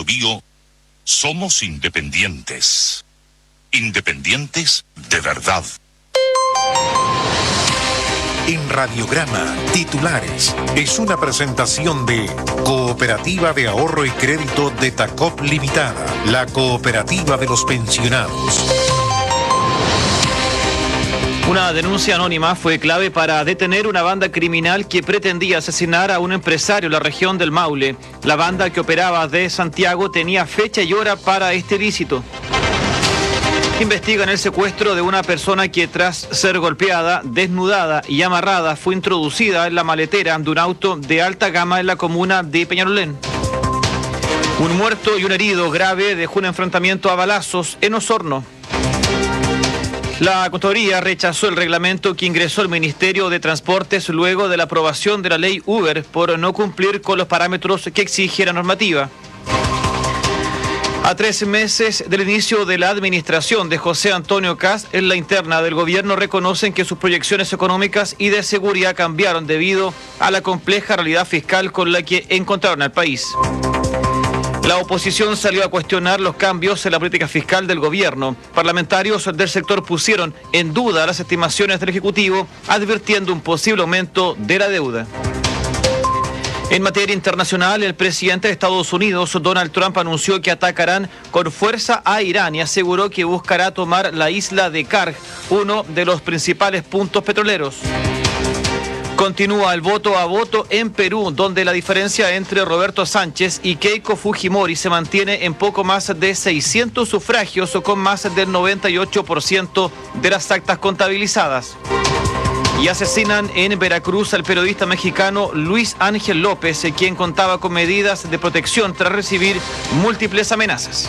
Biobío somos independientes. Independientes de verdad. En Radiograma, titulares, es una presentación de Cooperativa de Ahorro y Crédito de Tacop Limitada, la cooperativa de los pensionados. Una denuncia anónima fue clave para detener una banda criminal que pretendía asesinar a un empresario en la región del Maule. La banda, que operaba de Santiago, tenía fecha y hora para este ilícito. Investigan el secuestro de una persona que, tras ser golpeada, desnudada y amarrada, fue introducida en la maletera de un auto de alta gama en la comuna de Peñalolén. Un muerto y un herido grave dejó un enfrentamiento a balazos en Osorno. La Contraloría rechazó el reglamento que ingresó el Ministerio de Transportes luego de la aprobación de la ley Uber por no cumplir con los parámetros que exige la normativa. A 3 meses del inicio de la administración de José Antonio Kast, en la interna del gobierno reconocen que sus proyecciones económicas y de seguridad cambiaron debido a la compleja realidad fiscal con la que encontraron al país. La oposición salió a cuestionar los cambios en la política fiscal del gobierno. Parlamentarios del sector pusieron en duda las estimaciones del Ejecutivo, advirtiendo un posible aumento de la deuda. En materia internacional, el presidente de Estados Unidos, Donald Trump, anunció que atacarán con fuerza a Irán y aseguró que buscará tomar la isla de Karg, uno de los principales puntos petroleros. Continúa el voto a voto en Perú, donde la diferencia entre Roberto Sánchez y Keiko Fujimori se mantiene en poco más de 600 sufragios, o con más del 98% de las actas contabilizadas. Y asesinan en Veracruz al periodista mexicano Luis Ángel López, quien contaba con medidas de protección tras recibir múltiples amenazas.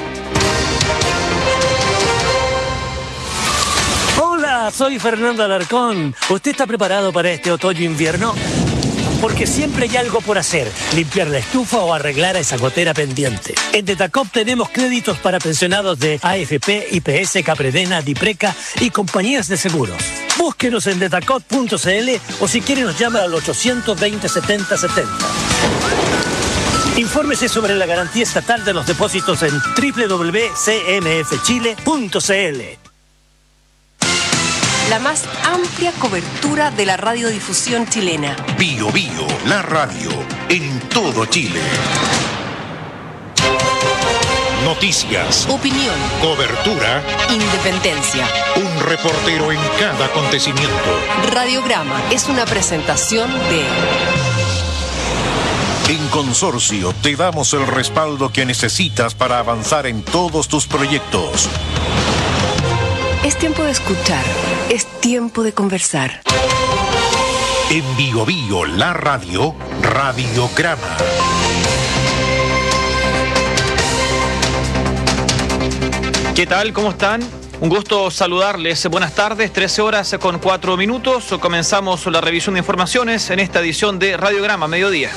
Hola, soy Fernando Alarcón. ¿Usted está preparado para este otoño-invierno? Porque siempre hay algo por hacer, limpiar la estufa o arreglar esa gotera pendiente. En Detacop tenemos créditos para pensionados de AFP, IPS, Capredena, Dipreca y compañías de seguros. Búsquenos en detacop.cl o si quiere nos llama al 820 70 70. Infórmese sobre la garantía estatal de los depósitos en www.cmfchile.cl. La más amplia cobertura de la radiodifusión chilena. Biobío, la radio, en todo Chile. Noticias, Opinión, cobertura, independencia. un reportero en cada acontecimiento. Radiograma es una presentación de... En Consorcio te damos el respaldo que necesitas para avanzar en todos tus proyectos. Es tiempo de escuchar, es tiempo de conversar. En Biobío, la radio, Radiograma. ¿Qué tal? ¿Cómo están? Un gusto saludarles. Buenas tardes, 13 horas con 4 minutos. Comenzamos la revisión de informaciones en esta edición de Radiograma Mediodía.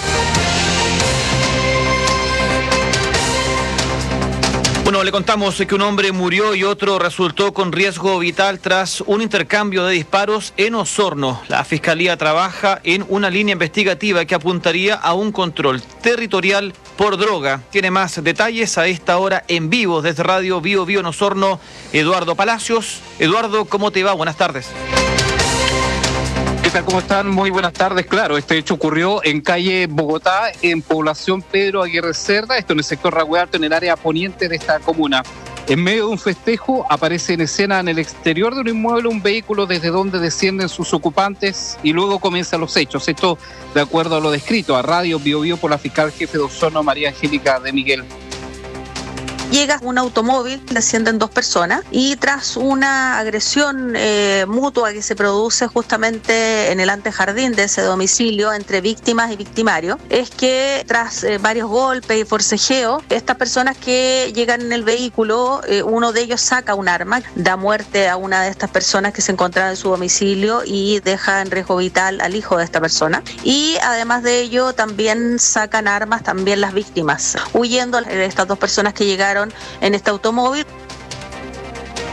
Bueno, le contamos que un hombre murió y otro resultó con riesgo vital tras un intercambio de disparos en Osorno. La Fiscalía trabaja en una línea investigativa que apuntaría a un control territorial por droga. Tiene más detalles a esta hora en vivo desde Radio Biobío en Osorno, Eduardo Palacios. Eduardo, ¿cómo te va? Buenas tardes. ¿Qué tal? ¿Cómo están? Muy buenas tardes. Claro, este hecho ocurrió en calle Bogotá, en población Pedro Aguirre Cerda, esto en el sector Ragüe Alto, en el área poniente de esta comuna. En medio de un festejo aparece en escena en el exterior de un inmueble un vehículo desde donde descienden sus ocupantes y luego comienzan los hechos. Esto de acuerdo a lo descrito a Radio Biobío por la fiscal jefe de Osorno, María Angélica de Miguel. Llega un automóvil, descienden 2 personas y tras una agresión mutua que se produce justamente en el antejardín de ese domicilio entre víctimas y victimarios, es que tras varios golpes y forcejeo, estas personas que llegan en el vehículo, uno de ellos saca un arma, da muerte a una de estas personas que se encontraba en su domicilio y deja en riesgo vital al hijo de esta persona. Y además de ello también sacan armas también las víctimas, huyendo estas 2 personas que llegaron en este automóvil.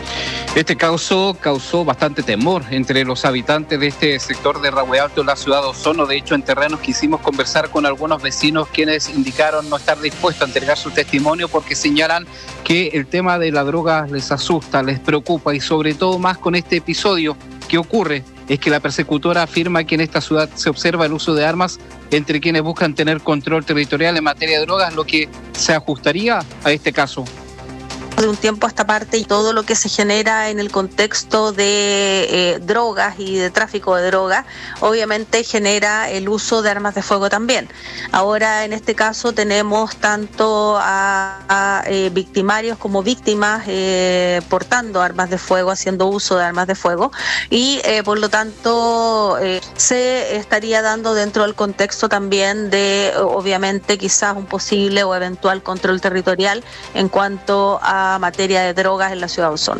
Este causó bastante temor entre los habitantes de este sector de Rahue Alto, en la ciudad de Osorno. De hecho, en terrenos quisimos conversar con algunos vecinos quienes indicaron no estar dispuestos a entregar su testimonio porque señalan que el tema de la droga les asusta, les preocupa y sobre todo más con este episodio que ocurre es que la persecutora afirma que en esta ciudad se observa el uso de armas entre quienes buscan tener control territorial en materia de drogas, lo que se ajustaría a este caso. De un tiempo a esta parte y todo lo que se genera en el contexto de drogas y de tráfico de drogas, obviamente genera el uso de armas de fuego también. Ahora en este caso tenemos tanto a victimarios como víctimas portando armas de fuego, haciendo uso de armas de fuego y por lo tanto se estaría dando dentro del contexto también de obviamente quizás un posible o eventual control territorial en cuanto a materia de drogas en la ciudad de Osorno.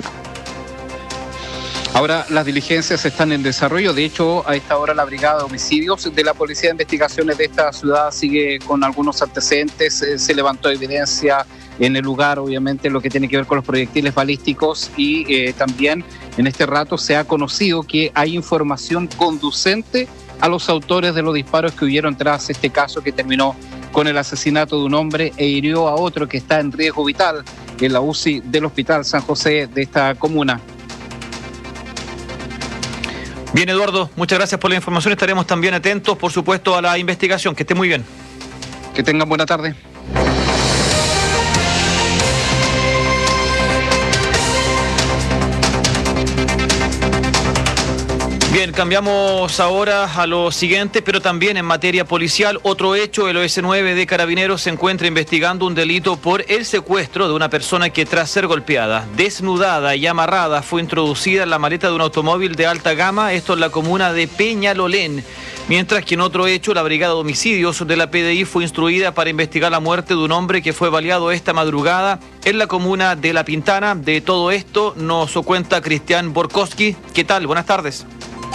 Ahora las diligencias están en desarrollo. De hecho, a esta hora la Brigada de Homicidios de la Policía de Investigaciones de esta ciudad sigue con algunos antecedentes. Se levantó evidencia en el lugar, obviamente, lo que tiene que ver con los proyectiles balísticos y también en este rato se ha conocido que hay información conducente a los autores de los disparos que hubieron tras este caso que terminó con el asesinato de un hombre e hirió a otro que está en riesgo vital en la UCI del Hospital San José de esta comuna. Bien, Eduardo, muchas gracias por la información. Estaremos también atentos, por supuesto, a la investigación. Que esté muy bien. Que tengan buena tarde. Bien, cambiamos ahora a lo siguiente, pero también en materia policial. Otro hecho, el OS9 de Carabineros se encuentra investigando un delito por el secuestro de una persona que tras ser golpeada, desnudada y amarrada fue introducida en la maleta de un automóvil de alta gama, esto en la comuna de Peñalolén. Mientras que en otro hecho, la Brigada de Homicidios de la PDI fue instruida para investigar la muerte de un hombre que fue baleado esta madrugada en la comuna de La Pintana. De todo esto nos cuenta Cristian Borkowski. ¿Qué tal? Buenas tardes.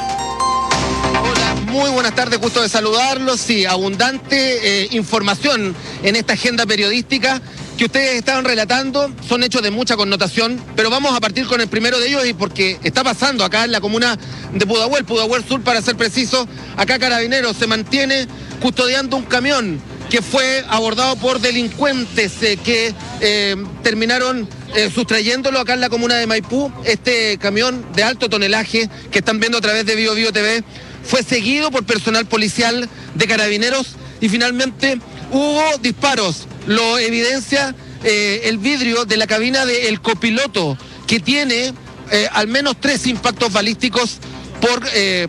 Muy buenas tardes, gusto de saludarlos. Sí, abundante información en esta agenda periodística que ustedes estaban relatando. Son hechos de mucha connotación, pero vamos a partir con el primero de ellos y porque está pasando acá en la comuna de Pudahuel Sur para ser preciso. Acá Carabineros se mantiene custodiando un camión que fue abordado por delincuentes que terminaron sustrayéndolo acá en la comuna de Maipú. Este camión de alto tonelaje que están viendo a través de Bio TV fue seguido por personal policial de Carabineros y finalmente hubo disparos. Lo evidencia el vidrio de la cabina del copiloto, que tiene al menos 3 impactos balísticos por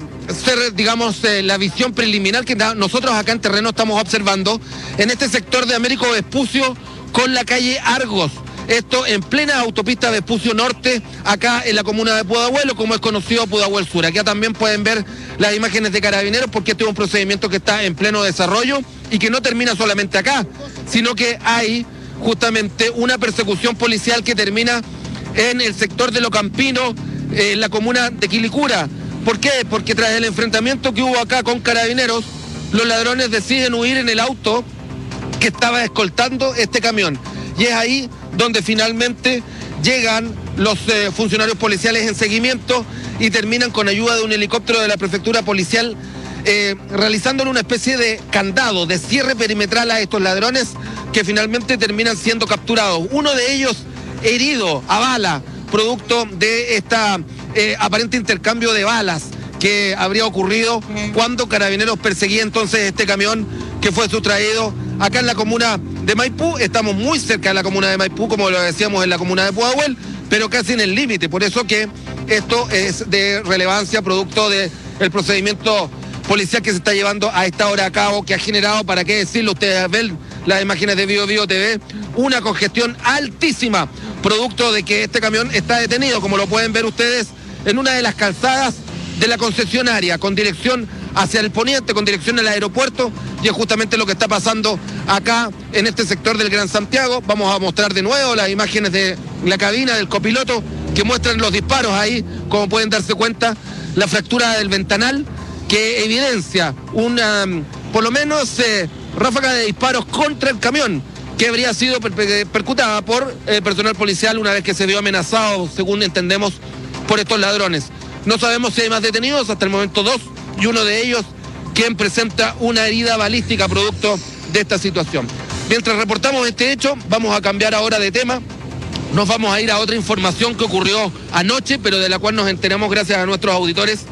ser, digamos, la visión preliminar que nosotros acá en terreno estamos observando en este sector de Américo Vespucio con la calle Argos. Esto en plena autopista Vespucio Norte, acá en la comuna de Pudahuel, o como es conocido Pudahuel Sur. Acá también pueden ver las imágenes de Carabineros porque este es un procedimiento que está en pleno desarrollo y que no termina solamente acá, sino que hay justamente una persecución policial que termina en el sector de Locampino, en la comuna de Quilicura. ¿Por qué? Porque tras el enfrentamiento que hubo acá con Carabineros, los ladrones deciden huir en el auto que estaba escoltando este camión. Y es ahí donde finalmente llegan los funcionarios policiales en seguimiento y terminan con ayuda de un helicóptero de la prefectura policial realizándole una especie de candado, de cierre perimetral a estos ladrones que finalmente terminan siendo capturados. Uno de ellos herido a bala, producto de esta aparente intercambio de balas que habría ocurrido cuando Carabineros perseguía entonces este camión que fue sustraído acá en la comuna de Maipú. Estamos muy cerca de la comuna de Maipú, como lo decíamos, en la comuna de Pudahuel, pero casi en el límite. Por eso que esto es de relevancia, producto del procedimiento policial que se está llevando a esta hora a cabo, que ha generado, para qué decirlo, ustedes ven las imágenes de Bio TV, una congestión altísima, producto de que este camión está detenido, como lo pueden ver ustedes, en una de las calzadas de la concesionaria, con dirección hacia el poniente, con dirección al aeropuerto, y es justamente lo que está pasando acá en este sector del Gran Santiago. Vamos a mostrar de nuevo las imágenes de la cabina del copiloto que muestran los disparos ahí, como pueden darse cuenta, la fractura del ventanal que evidencia una, por lo menos, ráfaga de disparos contra el camión que habría sido percutada por personal policial una vez que se vio amenazado, según entendemos, por estos ladrones. No sabemos si hay más detenidos, hasta el momento 2, y uno de ellos quien presenta una herida balística producto de esta situación. Mientras reportamos este hecho, vamos a cambiar ahora de tema. Nos vamos a ir a otra información que ocurrió anoche, pero de la cual nos enteramos gracias a nuestros auditores.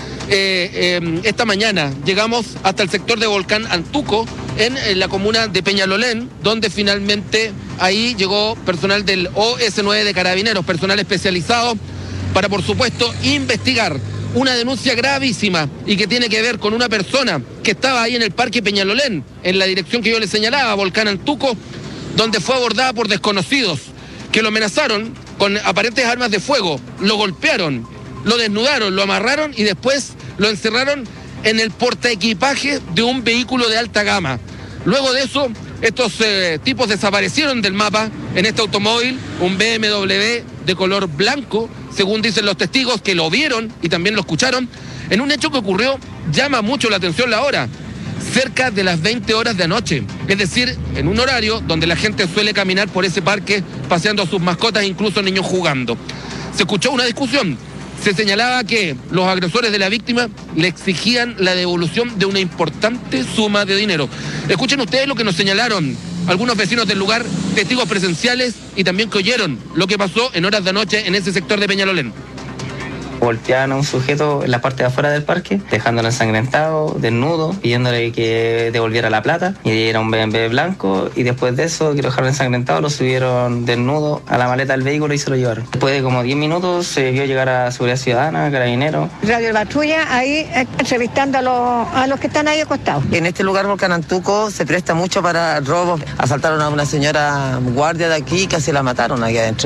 Esta mañana llegamos hasta el sector de Volcán Antuco, en la comuna de Peñalolén, donde finalmente ahí llegó personal del OS9 de Carabineros, personal especializado para, por supuesto, investigar una denuncia gravísima y que tiene que ver con una persona que estaba ahí en el Parque Peñalolén, en la dirección que yo le señalaba, Volcán Antuco, donde fue abordada por desconocidos que lo amenazaron con aparentes armas de fuego, lo golpearon, lo desnudaron, lo amarraron y después lo encerraron en el portaequipaje de un vehículo de alta gama. Luego de eso, estos tipos desaparecieron del mapa en este automóvil, un BMW de color blanco, según dicen los testigos que lo vieron y también lo escucharon, en un hecho que ocurrió, llama mucho la atención la hora, cerca de las 20 horas de anoche, es decir, en un horario donde la gente suele caminar por ese parque paseando a sus mascotas, incluso niños jugando. Se escuchó una discusión. Se señalaba que los agresores de la víctima le exigían la devolución de una importante suma de dinero. Escuchen ustedes lo que nos señalaron algunos vecinos del lugar, testigos presenciales y también que oyeron lo que pasó en horas de anoche en ese sector de Peñalolén. Golpeaban a un sujeto en la parte de afuera del parque, dejándolo ensangrentado, desnudo, pidiéndole que devolviera la plata, y era un BMW blanco, y después de eso, que lo dejaron ensangrentado, lo subieron desnudo a la maleta del vehículo y se lo llevaron. Después de como 10 minutos se vio llegar a Seguridad Ciudadana, Carabineros. Radio Patrulla, ahí entrevistando a los que están ahí acostados. En este lugar, Volcán Antuco, se presta mucho para robos. Asaltaron a una señora guardia de aquí y casi la mataron aquí adentro.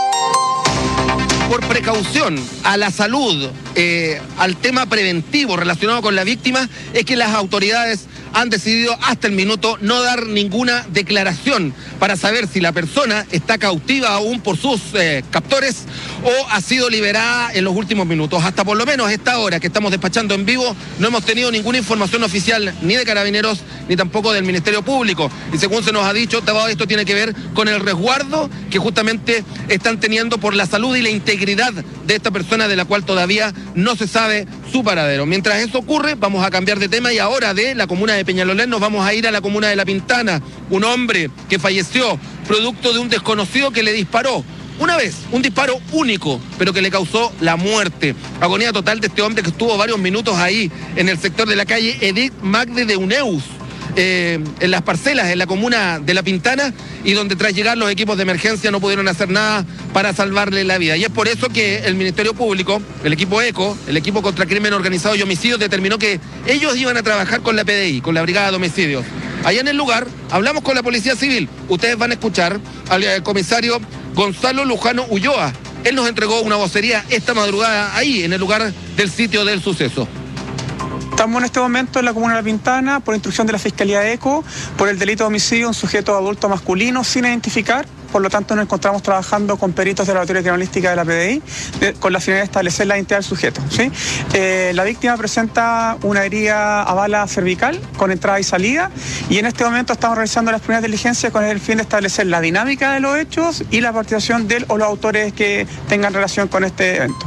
Por precaución a la salud, al tema preventivo relacionado con la víctima, es que las autoridades han decidido hasta el minuto no dar ninguna declaración para saber si la persona está cautiva aún por sus captores o ha sido liberada en los últimos minutos. Hasta por lo menos esta hora que estamos despachando en vivo no hemos tenido ninguna información oficial ni de Carabineros ni tampoco del Ministerio Público. Y según se nos ha dicho, todo esto tiene que ver con el resguardo que justamente están teniendo por la salud y la integridad de esta persona, de la cual todavía no se sabe su paradero. Mientras eso ocurre, vamos a cambiar de tema y ahora de la comuna de Peñalolén nos vamos a ir a la comuna de La Pintana. Un hombre que falleció producto de un desconocido que le disparó una vez, un disparo único, pero que le causó la muerte. Agonía total de este hombre que estuvo varios minutos ahí en el sector de la calle Edith Magde de Uneus, en las parcelas, en la comuna de La Pintana, y donde tras llegar los equipos de emergencia no pudieron hacer nada para salvarle la vida. Y es por eso que el Ministerio Público, el equipo ECO, el equipo contra crimen organizado y homicidios, determinó que ellos iban a trabajar con la PDI, con la Brigada de Homicidios. Allá en el lugar hablamos con la Policía Civil. Ustedes van a escuchar al comisario Gonzalo Lujano Ulloa. Él nos entregó una vocería esta madrugada ahí, en el lugar del sitio del suceso. Estamos en este momento en la comuna de La Pintana por instrucción de la Fiscalía de ECO por el delito de homicidio a un sujeto adulto masculino sin identificar. Por lo tanto, nos encontramos trabajando con peritos de la laboratorio criminalística de la PDI con la finalidad de establecer la identidad del sujeto, ¿sí? La víctima presenta una herida a bala cervical con entrada y salida, y en este momento estamos realizando las primeras diligencias con el fin de establecer la dinámica de los hechos y la participación de él o los autores que tengan relación con este evento.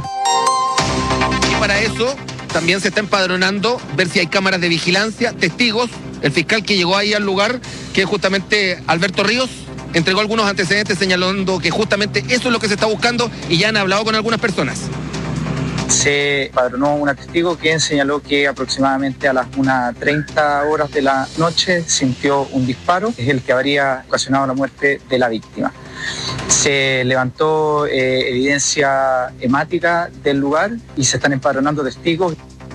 Y para eso también se está empadronando, ver si hay cámaras de vigilancia, testigos. El fiscal que llegó ahí al lugar, que es justamente Alberto Ríos, entregó algunos antecedentes señalando que justamente eso es lo que se está buscando y ya han hablado con algunas personas. Se empadronó un testigo quien señaló que aproximadamente a las 1:30 horas de la noche sintió un disparo, es el que habría ocasionado la muerte de la víctima. Se levantó evidencia hemática del lugar y se están empadronando testigos.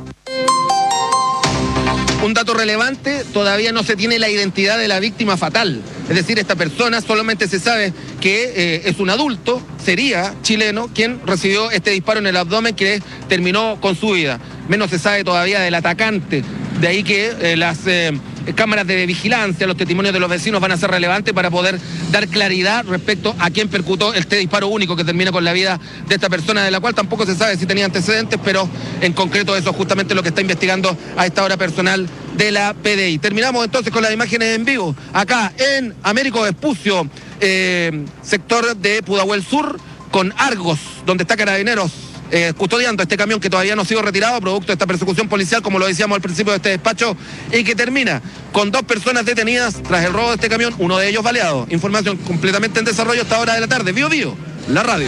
Un dato relevante, todavía no se tiene la identidad de la víctima fatal. Es decir, esta persona solamente se sabe que es un adulto, sería chileno, quien recibió este disparo en el abdomen que terminó con su vida. Menos se sabe todavía del atacante. De ahí que las cámaras de vigilancia, los testimonios de los vecinos van a ser relevantes para poder dar claridad respecto a quién percutó este disparo único que termina con la vida de esta persona, de la cual tampoco se sabe si tenía antecedentes, pero en concreto eso es justamente lo que está investigando a esta hora personal de la PDI. Terminamos entonces con las imágenes en vivo, acá en Américo Vespucio, sector de Pudahuel Sur, con Argos, donde está Carabineros custodiando este camión que todavía no ha sido retirado producto de esta persecución policial, como lo decíamos al principio de este despacho, y que termina con 2 personas detenidas tras el robo de este camión, uno de ellos baleado. Información completamente en desarrollo a esta hora de la tarde. Bío Bío, la radio.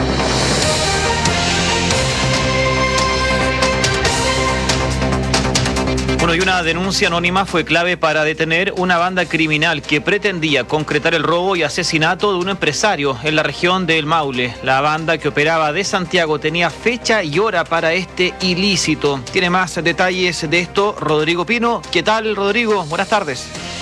Bueno, y una denuncia anónima fue clave para detener una banda criminal que pretendía concretar el robo y asesinato de un empresario en la región del Maule. La banda, que operaba de Santiago, tenía fecha y hora para este ilícito. Tiene más detalles de esto Rodrigo Pino. ¿Qué tal, Rodrigo? Buenas tardes.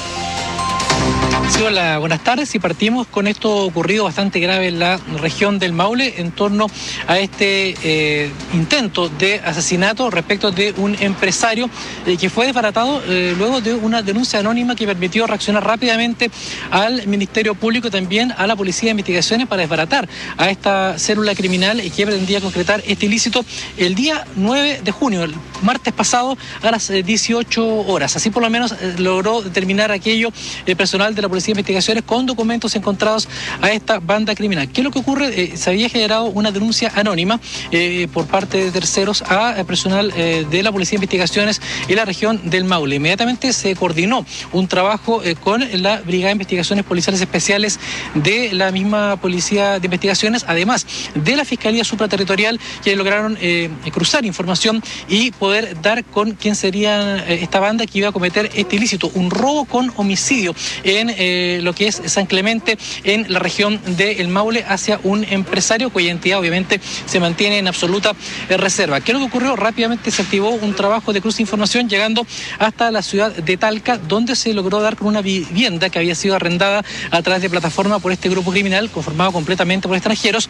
Sí, hola, buenas tardes, y partimos con esto ocurrido bastante grave en la región del Maule en torno a este intento de asesinato respecto de un empresario que fue desbaratado luego de una denuncia anónima que permitió reaccionar rápidamente al Ministerio Público y también a la Policía de Investigaciones para desbaratar a esta célula criminal que pretendía concretar este ilícito el día 9 de junio, el martes pasado, a las 18 horas. Así por lo menos logró determinar aquello el personal de la Policía de Investigaciones con documentos encontrados a esta banda criminal. ¿Qué es lo que ocurre? Se había generado una denuncia anónima por parte de terceros a personal de la Policía de Investigaciones en la región del Maule. Inmediatamente se coordinó un trabajo con la Brigada de Investigaciones Policiales Especiales de la misma Policía de Investigaciones, además de la Fiscalía Supraterritorial, que lograron cruzar información y poder dar con quién sería esta banda que iba a cometer este ilícito, un robo con homicidio en lo que es San Clemente, en la región del Maule, hacia un empresario cuya identidad obviamente se mantiene en absoluta reserva. ¿Qué es lo que ocurrió? Rápidamente se activó un trabajo de cruce de información llegando hasta la ciudad de Talca, donde se logró dar con una vivienda que había sido arrendada a través de plataforma por este grupo criminal conformado completamente por extranjeros,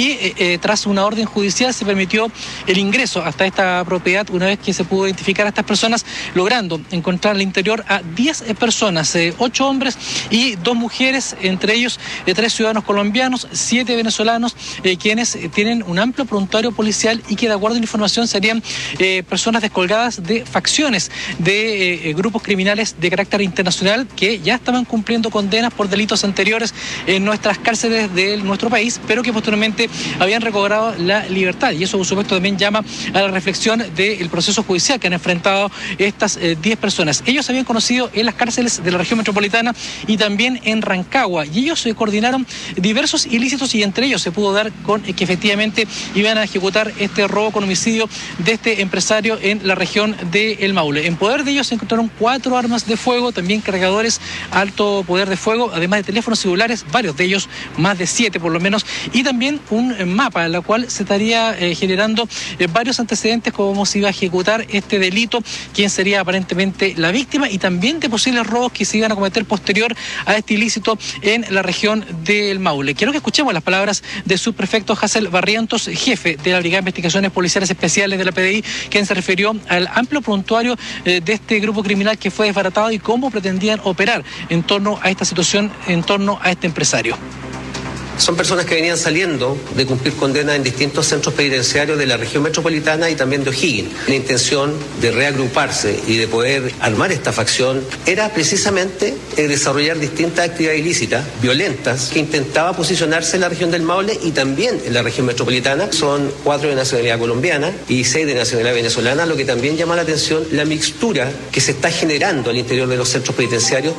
y tras una orden judicial se permitió el ingreso hasta esta propiedad una vez que se pudo identificar a estas personas, logrando encontrar al interior a 10 personas, 8 hombres y 2 mujeres, entre ellos 3 ciudadanos colombianos, 7 venezolanos, quienes tienen un amplio prontuario policial y que, de acuerdo a la información, serían personas descolgadas de facciones de grupos criminales de carácter internacional que ya estaban cumpliendo condenas por delitos anteriores en nuestras cárceles de nuestro país, pero que posteriormente habían recobrado la libertad. Y eso, por supuesto, también llama a la reflexión del proceso judicial que han enfrentado estas 10 personas. Ellos se habían conocido en las cárceles de la región metropolitana y también en Rancagua, y ellos coordinaron diversos ilícitos, y entre ellos se pudo dar con que efectivamente iban a ejecutar este robo con homicidio de este empresario en la región del Maule. En poder de ellos se encontraron 4 armas de fuego, también cargadores alto poder de fuego, además de teléfonos celulares, varios de ellos, más de 7 por lo menos, y también un mapa en la cual se estaría generando varios antecedentes cómo se iba a ejecutar este delito, quién sería aparentemente la víctima, y también de posibles robos que se iban a cometer posterior a este ilícito en la región del Maule. Quiero que escuchemos las palabras del subprefecto Hassel Barrientos, jefe de la Brigada de Investigaciones Policiales Especiales de la PDI, quien se refirió al amplio prontuario de este grupo criminal que fue desbaratado y cómo pretendían operar en torno a esta situación, en torno a este empresario. Son personas que venían saliendo de cumplir condena en distintos centros penitenciarios de la región metropolitana y también de O'Higgins. La intención de reagruparse y de poder armar esta facción era precisamente desarrollar distintas actividades ilícitas, violentas, que intentaba posicionarse en la región del Maule y también en la región metropolitana. Son 4 de nacionalidad colombiana y 6 de nacionalidad venezolana, lo que también llama la atención la mixtura que se está generando al interior de los centros penitenciarios.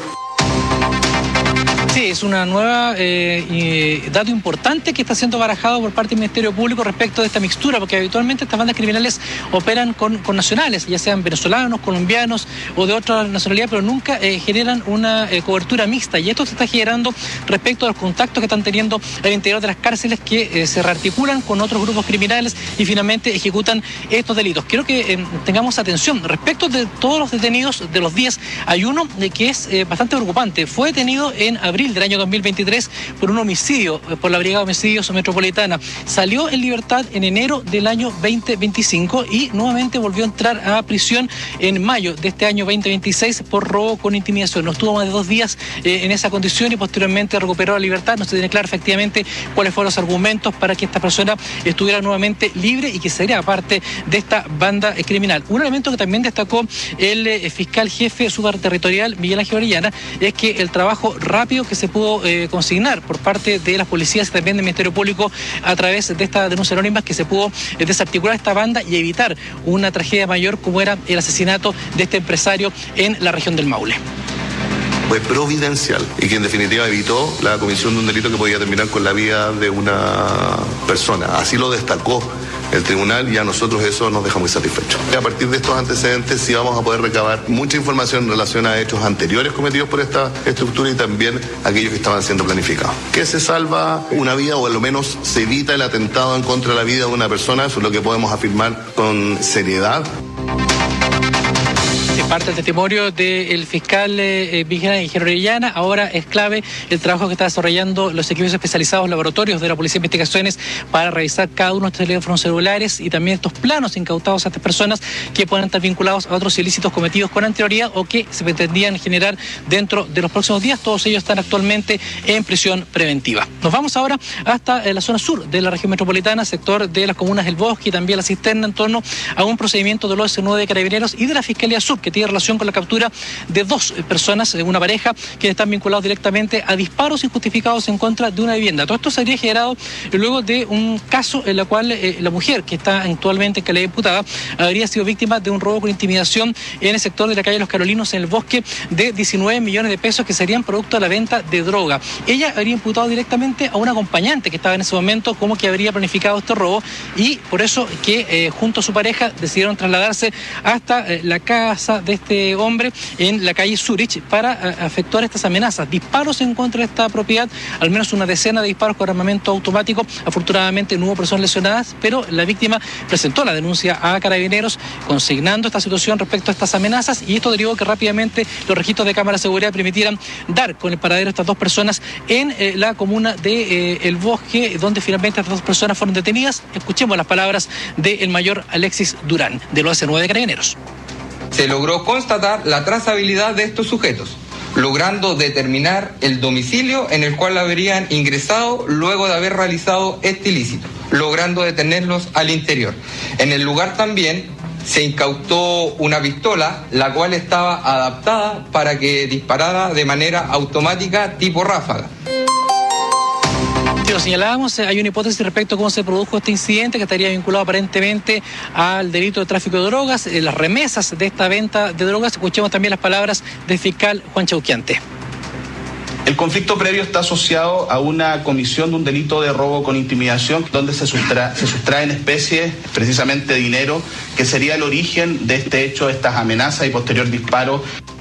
Sí, es una nueva dato importante que está siendo barajado por parte del Ministerio Público respecto de esta mixtura, porque habitualmente estas bandas criminales operan con nacionales, ya sean venezolanos, colombianos o de otra nacionalidad, pero nunca generan una cobertura mixta, y esto se está generando respecto a los contactos que están teniendo al interior de las cárceles, que se rearticulan con otros grupos criminales y finalmente ejecutan estos delitos. Quiero que tengamos atención respecto de todos los detenidos. De los 10 hay uno que es bastante preocupante. Fue detenido en abril abril del año 2023 por un homicidio, por la Brigada de Homicidios Metropolitana. Salió en libertad en enero del año 2025 y nuevamente volvió a entrar a prisión en mayo de este año 2026 por robo con intimidación. No estuvo más de 2 días en esa condición y posteriormente recuperó la libertad. No se tiene claro efectivamente cuáles fueron los argumentos para que esta persona estuviera nuevamente libre y que sería parte de esta banda criminal. Un elemento que también destacó el fiscal jefe subterritorial Miguel Ángel Orellana es que el trabajo rápido que se pudo consignar por parte de las policías y también del Ministerio Público a través de esta denuncia anónima, que se pudo desarticular esta banda y evitar una tragedia mayor como era el asesinato de este empresario en la región del Maule. Fue providencial y que en definitiva evitó la comisión de un delito que podía terminar con la vida de una persona. Así lo destacó el tribunal y a nosotros eso nos deja muy satisfechos. A partir de estos antecedentes sí vamos a poder recabar mucha información en relación a hechos anteriores cometidos por esta estructura y también aquellos que estaban siendo planificados. Que se salva una vida o al menos se evita el atentado en contra de la vida de una persona, eso es lo que podemos afirmar con seriedad. Parte del testimonio del fiscal Miguel Ángel Orellana. Ahora es clave el trabajo que está desarrollando los equipos especializados laboratorios de la Policía de Investigaciones para revisar cada uno de estos teléfonos celulares y también estos planos incautados a estas personas que puedan estar vinculados a otros ilícitos cometidos con anterioridad o que se pretendían generar dentro de los próximos días. Todos ellos están actualmente en prisión preventiva. Nos vamos ahora hasta la zona sur de la región metropolitana, sector de las comunas del Bosque y también la Cisterna, en torno a un procedimiento de los OS9 de Carabineros y de la Fiscalía Sur, que tiene relación con la captura de 2 personas, una pareja, que están vinculados directamente a disparos injustificados en contra de una vivienda. Todo esto se habría generado luego de un caso en el cual la mujer, que está actualmente en calidad de imputada, habría sido víctima de un robo con intimidación en el sector de la calle Los Carolinos, en el Bosque, de 19 millones de pesos que serían producto de la venta de droga. Ella habría imputado directamente a un acompañante que estaba en ese momento como que habría planificado este robo y por eso que junto a su pareja decidieron trasladarse hasta la casa de este hombre en la calle Zurich para efectuar estas amenazas, disparos en contra de esta propiedad, al menos una decena de disparos con armamento automático. Afortunadamente no hubo personas lesionadas, pero la víctima presentó la denuncia a Carabineros consignando esta situación respecto a estas amenazas y esto derivó que rápidamente los registros de cámara de seguridad permitieran dar con el paradero de estas 2 personas en la comuna de El Bosque, donde finalmente estas 2 personas fueron detenidas. Escuchemos las palabras del mayor Alexis Durán, del OS9 de Carabineros. Se logró constatar la trazabilidad de estos sujetos, logrando determinar el domicilio en el cual habrían ingresado luego de haber realizado este ilícito, logrando detenerlos al interior. En el lugar también se incautó una pistola, la cual estaba adaptada para que disparara de manera automática tipo ráfaga. Lo señalábamos, hay una hipótesis respecto a cómo se produjo este incidente que estaría vinculado aparentemente al delito de tráfico de drogas, las remesas de esta venta de drogas. Escuchemos también las palabras del fiscal Juan Chauquiante. El conflicto previo está asociado a una comisión de un delito de robo con intimidación, donde se sustraen especies, precisamente dinero, que sería el origen de este hecho, de estas amenazas y posterior disparo.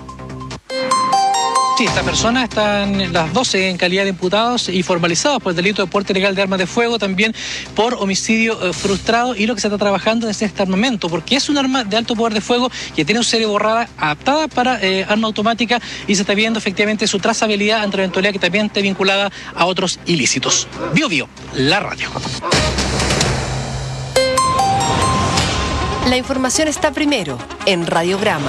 Sí, esta persona están las 12 en calidad de imputados y formalizados por el delito de porte ilegal de armas de fuego, también por homicidio frustrado, y lo que se está trabajando es este armamento, porque es un arma de alto poder de fuego que tiene un serie borrada adaptada para arma automática y se está viendo efectivamente su trazabilidad ante la eventualidad que también esté vinculada a otros ilícitos. Bio, la radio. La información está primero en Radiograma.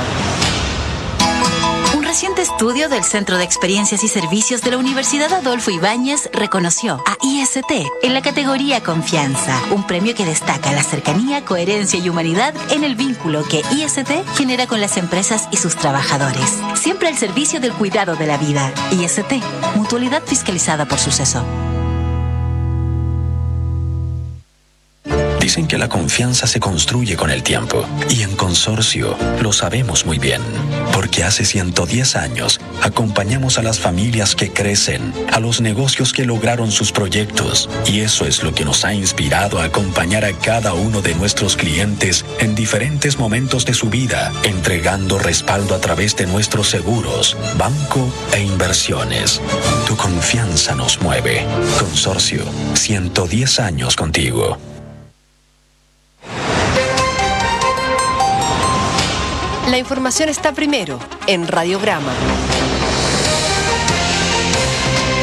Un reciente estudio del Centro de Experiencias y Servicios de la Universidad Adolfo Ibáñez reconoció a IST en la categoría Confianza, un premio que destaca la cercanía, coherencia y humanidad en el vínculo que IST genera con las empresas y sus trabajadores. Siempre al servicio del cuidado de la vida. IST, mutualidad fiscalizada por Suceso. Dicen que la confianza se construye con el tiempo y en Consorcio lo sabemos muy bien, porque hace 110 años acompañamos a las familias que crecen, a los negocios que lograron sus proyectos, y eso es lo que nos ha inspirado a acompañar a cada uno de nuestros clientes en diferentes momentos de su vida, entregando respaldo a través de nuestros seguros, banco e inversiones. Tu confianza nos mueve. Consorcio, 110 años contigo. La información está primero en Radiograma.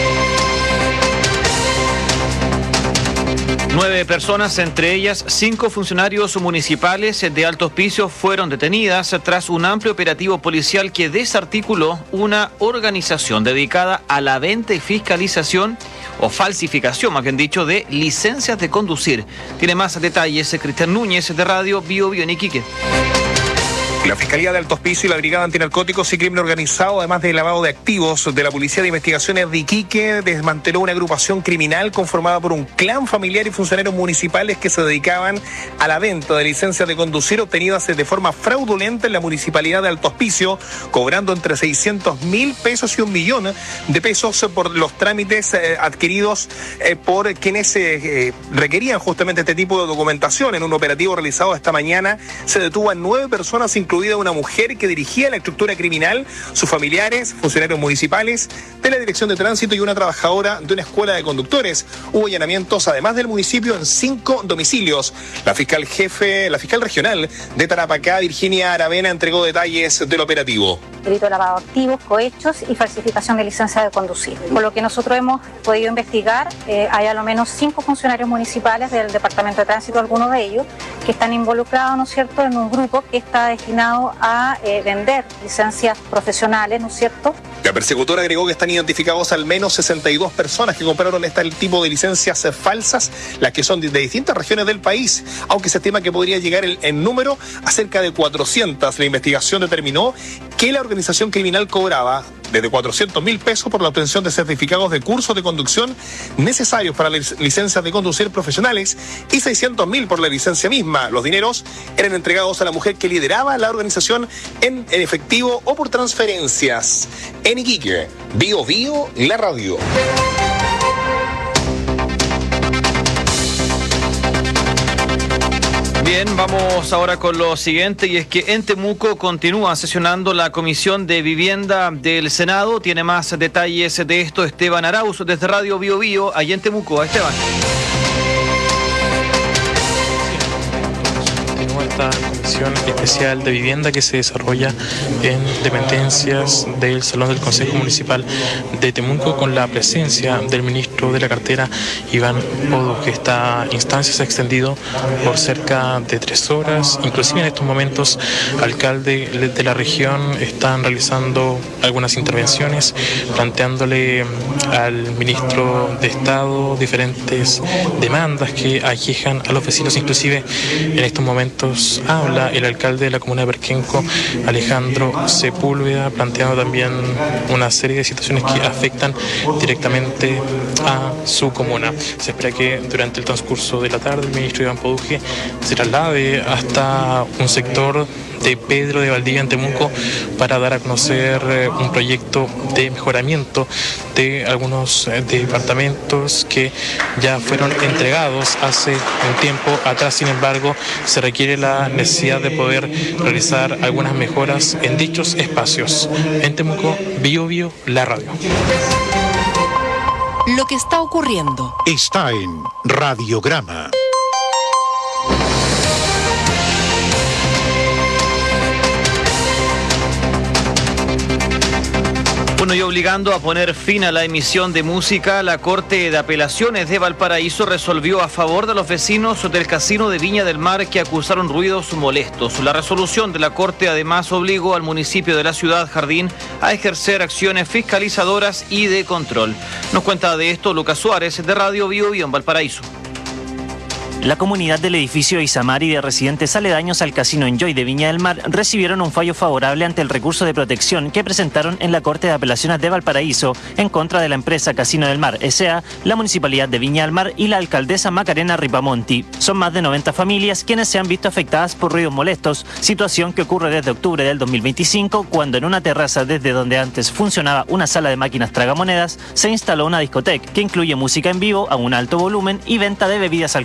9 personas, entre ellas 5 funcionarios municipales de alto hospicio, fueron detenidas tras un amplio operativo policial que desarticuló una organización dedicada a la venta y fiscalización o falsificación, más bien dicho, de licencias de conducir. Tiene más detalles Cristian Núñez de Radio Bio Bio en Iquique. La Fiscalía de Alto Hospicio y la Brigada Antinarcóticos y Crimen Organizado, además del lavado de activos de la Policía de Investigaciones de Iquique, desmanteló una agrupación criminal conformada por un clan familiar y funcionarios municipales que se dedicaban a la venta de licencias de conducir obtenidas de forma fraudulenta en la Municipalidad de Alto Hospicio, cobrando entre 600.000 pesos y 1 millón de pesos por los trámites adquiridos por quienes requerían justamente este tipo de documentación. En un operativo realizado esta mañana se detuvo a 9 personas, incluida una mujer que dirigía la estructura criminal, sus familiares, funcionarios municipales de la Dirección de Tránsito y una trabajadora de una escuela de conductores. Hubo allanamientos, además del municipio, en 5 domicilios. La fiscal regional de Tarapacá, Virginia Aravena, entregó detalles del operativo. Delito de lavado de activos, cohechos y falsificación de licencia de conducir. Por lo que nosotros hemos podido investigar, hay a lo menos 5 funcionarios municipales del Departamento de Tránsito, algunos de ellos, que están involucrados, ¿no es cierto?, en un grupo que está destinado a vender licencias profesionales, ¿no es cierto? La persecutora agregó que están identificados al menos 62 personas que compraron este tipo de licencias falsas, las que son de distintas regiones del país, aunque se estima que podría llegar el número a cerca de 400. La investigación determinó que la organización criminal cobraba desde 400.000 pesos por la obtención de certificados de cursos de conducción necesarios para las licencias de conducir profesionales y 600.000 por la licencia misma. Los dineros eran entregados a la mujer que lideraba la organización en efectivo o por transferencias. En Iquique, Bio Bio, la radio. Bien, vamos ahora con lo siguiente, y es que en Temuco continúa sesionando la Comisión de Vivienda del Senado. Tiene más detalles de esto Esteban Arauz desde Radio Bio Bio, allá en Temuco. Esteban. Esta comisión especial de vivienda que se desarrolla en dependencias del Salón del Consejo Municipal de Temuco, con la presencia del ministro de la cartera, Iván Poduje. Esta instancia se ha extendido por cerca de 3 horas. Inclusive en estos momentos, alcaldes de la región están realizando algunas intervenciones, planteándole al ministro de Estado diferentes demandas que aquejan a los vecinos. Inclusive en estos momentos habla el alcalde de la comuna de Perquenco, Alejandro Sepúlveda, planteando también una serie de situaciones que afectan directamente a su comuna. Se espera que durante el transcurso de la tarde el ministro Iván Poduje se traslade hasta un sector de Pedro de Valdivia en Temuco para dar a conocer un proyecto de mejoramiento de algunos departamentos que ya fueron entregados hace un tiempo atrás. Sin embargo, se requiere la necesidad de poder realizar algunas mejoras en dichos espacios. En Temuco, Bio Bio, la radio. Lo que está ocurriendo está en Radiograma. Bueno, y obligando a poner fin a la emisión de música, la Corte de Apelaciones de Valparaíso resolvió a favor de los vecinos del Casino de Viña del Mar que acusaron ruidos molestos. La resolución de la Corte además obligó al municipio de la ciudad Jardín a ejercer acciones fiscalizadoras y de control. Nos cuenta de esto Lucas Suárez de Radio Bio Bio en Valparaíso. La comunidad del edificio Isamar y de residentes aledaños al Casino Enjoy de Viña del Mar recibieron un fallo favorable ante el recurso de protección que presentaron en la Corte de Apelaciones de Valparaíso en contra de la empresa Casino del Mar S.A., la Municipalidad de Viña del Mar y la alcaldesa Macarena Ripamonti. Son más de 90 familias quienes se han visto afectadas por ruidos molestos, situación que ocurre desde octubre del 2025, cuando en una terraza desde donde antes funcionaba una sala de máquinas tragamonedas, se instaló una discoteca que incluye música en vivo a un alto volumen y venta de bebidas alcohólicas.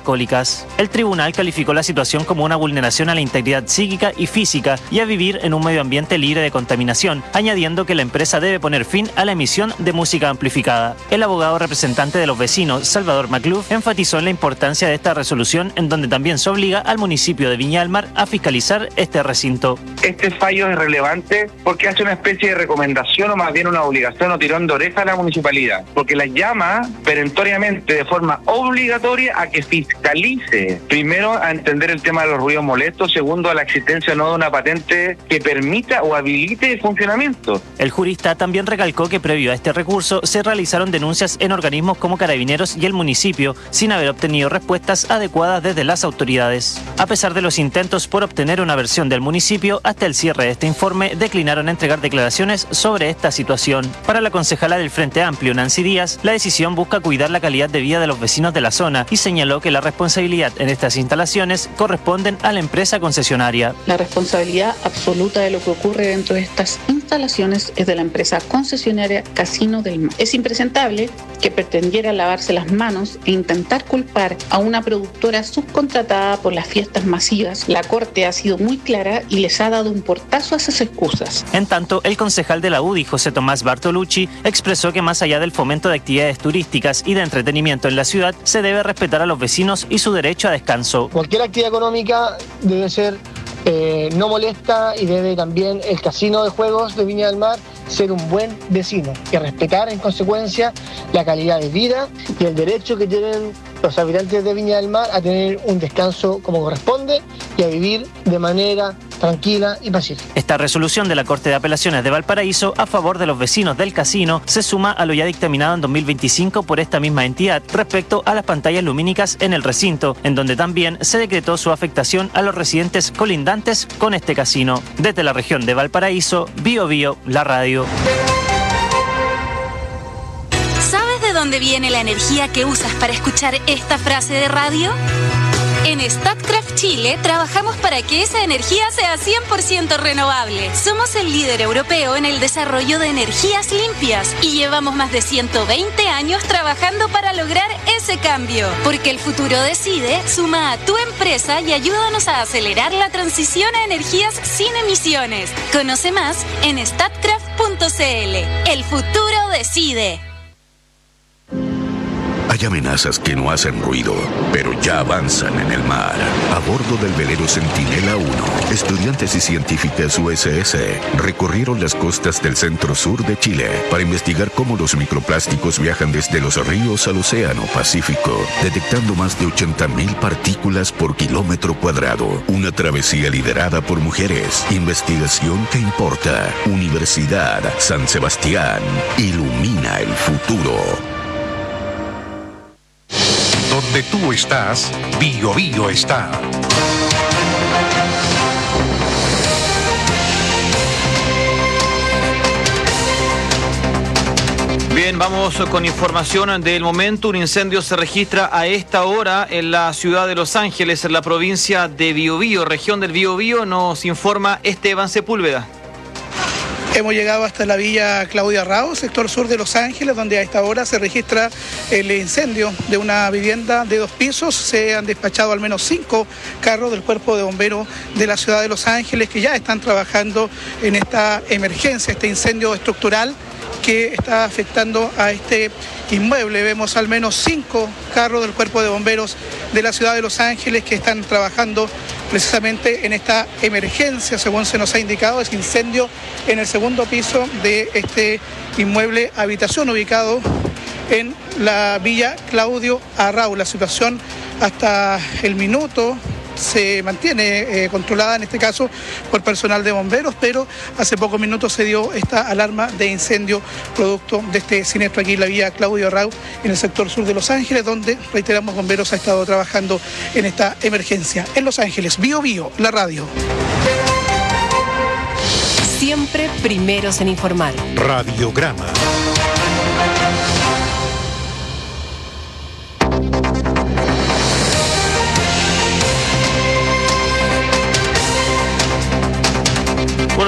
víctimas. El tribunal calificó la situación como una vulneración a la integridad psíquica y física y a vivir en un medio ambiente libre de contaminación, añadiendo que la empresa debe poner fin a la emisión de música amplificada. El abogado representante de los vecinos, Salvador Macluf, enfatizó en la importancia de esta resolución, en donde también se obliga al municipio de Viña del Mar a fiscalizar este recinto. Este fallo es relevante porque hace una especie de recomendación o más bien una obligación o tirón de oreja a la municipalidad, porque la llama perentoriamente de forma obligatoria a que fiscalice, primero a entender el tema de los ruidos molestos, segundo a la existencia no de una patente que permita o habilite el funcionamiento. El jurista también recalcó que previo a este recurso se realizaron denuncias en organismos como Carabineros y el municipio sin haber obtenido respuestas adecuadas desde las autoridades. A pesar de los intentos por obtener una versión del municipio, hasta el cierre de este informe declinaron entregar declaraciones sobre esta situación. Para la concejala del Frente Amplio, Nancy Díaz, la decisión busca cuidar la calidad de vida de los vecinos de la zona y señaló que la responsabilidad en estas instalaciones corresponden a la empresa concesionaria. La responsabilidad absoluta de lo que ocurre dentro de estas instalaciones es de la empresa concesionaria Casino del Mar. Es impresentable que pretendiera lavarse las manos e intentar culpar a una productora subcontratada por las fiestas masivas. La Corte ha sido muy clara y les ha dado un portazo a esas excusas. En tanto, el concejal de la UDI, José Tomás Bartolucci, expresó que más allá del fomento de actividades turísticas y de entretenimiento en la ciudad, se debe respetar a los vecinos y su derecho a descanso. Cualquier actividad económica debe ser no molesta y debe también el casino de juegos de Viña del Mar ser un buen vecino y respetar en consecuencia la calidad de vida y el derecho que tienen los habitantes de Viña del Mar a tener un descanso como corresponde y a vivir de manera tranquila y pacífica. Esta resolución de la Corte de Apelaciones de Valparaíso a favor de los vecinos del casino se suma a lo ya dictaminado en 2025 por esta misma entidad respecto a las pantallas lumínicas en el recinto, en donde también se decretó su afectación a los residentes colindantes con este casino. Desde la región de Valparaíso, Bio Bio, la radio. ¿Sabes de dónde viene la energía que usas para escuchar esta frase de radio? En Statkraft Chile trabajamos para que esa energía sea 100% renovable. Somos el líder europeo en el desarrollo de energías limpias y llevamos más de 120 años trabajando para lograr ese cambio. Porque el futuro decide, suma a tu empresa y ayúdanos a acelerar la transición a energías sin emisiones. Conoce más en statkraft.cl. El futuro decide. Hay amenazas que no hacen ruido, pero ya avanzan en el mar. A bordo del velero Centinela 1, estudiantes y científicas USS recorrieron las costas del centro-sur de Chile para investigar cómo los microplásticos viajan desde los ríos al océano Pacífico, detectando más de 80.000 partículas por kilómetro cuadrado. Una travesía liderada por mujeres. Investigación que importa. Universidad San Sebastián. Ilumina el futuro. Donde tú estás, Bio Bio está. Bien, vamos con información del momento. Un incendio se registra a esta hora en la ciudad de Los Ángeles, en la provincia de Biobío, región del Biobío. Nos informa Esteban Sepúlveda. Hemos llegado hasta la villa Claudia Rao, sector sur de Los Ángeles, donde a esta hora se registra el incendio de una vivienda de 2 pisos. Se han despachado al menos 5 carros del Cuerpo de Bomberos de la ciudad de Los Ángeles que ya están trabajando en esta emergencia, este incendio estructural que está afectando a este inmueble. Vemos al menos 5 carros del Cuerpo de Bomberos de la ciudad de Los Ángeles que están trabajando precisamente en esta emergencia, según se nos ha indicado, es incendio en el segundo piso de este inmueble habitación ubicado en la villa Claudio Arrau. La situación hasta el minuto se mantiene controlada en este caso por personal de bomberos, pero hace pocos minutos se dio esta alarma de incendio producto de este siniestro aquí en la vía Claudio Arrau en el sector sur de Los Ángeles, donde, reiteramos, bomberos ha estado trabajando en esta emergencia. En Los Ángeles, Bio Bio, la radio. Siempre primeros en informar. Radiograma. Bueno,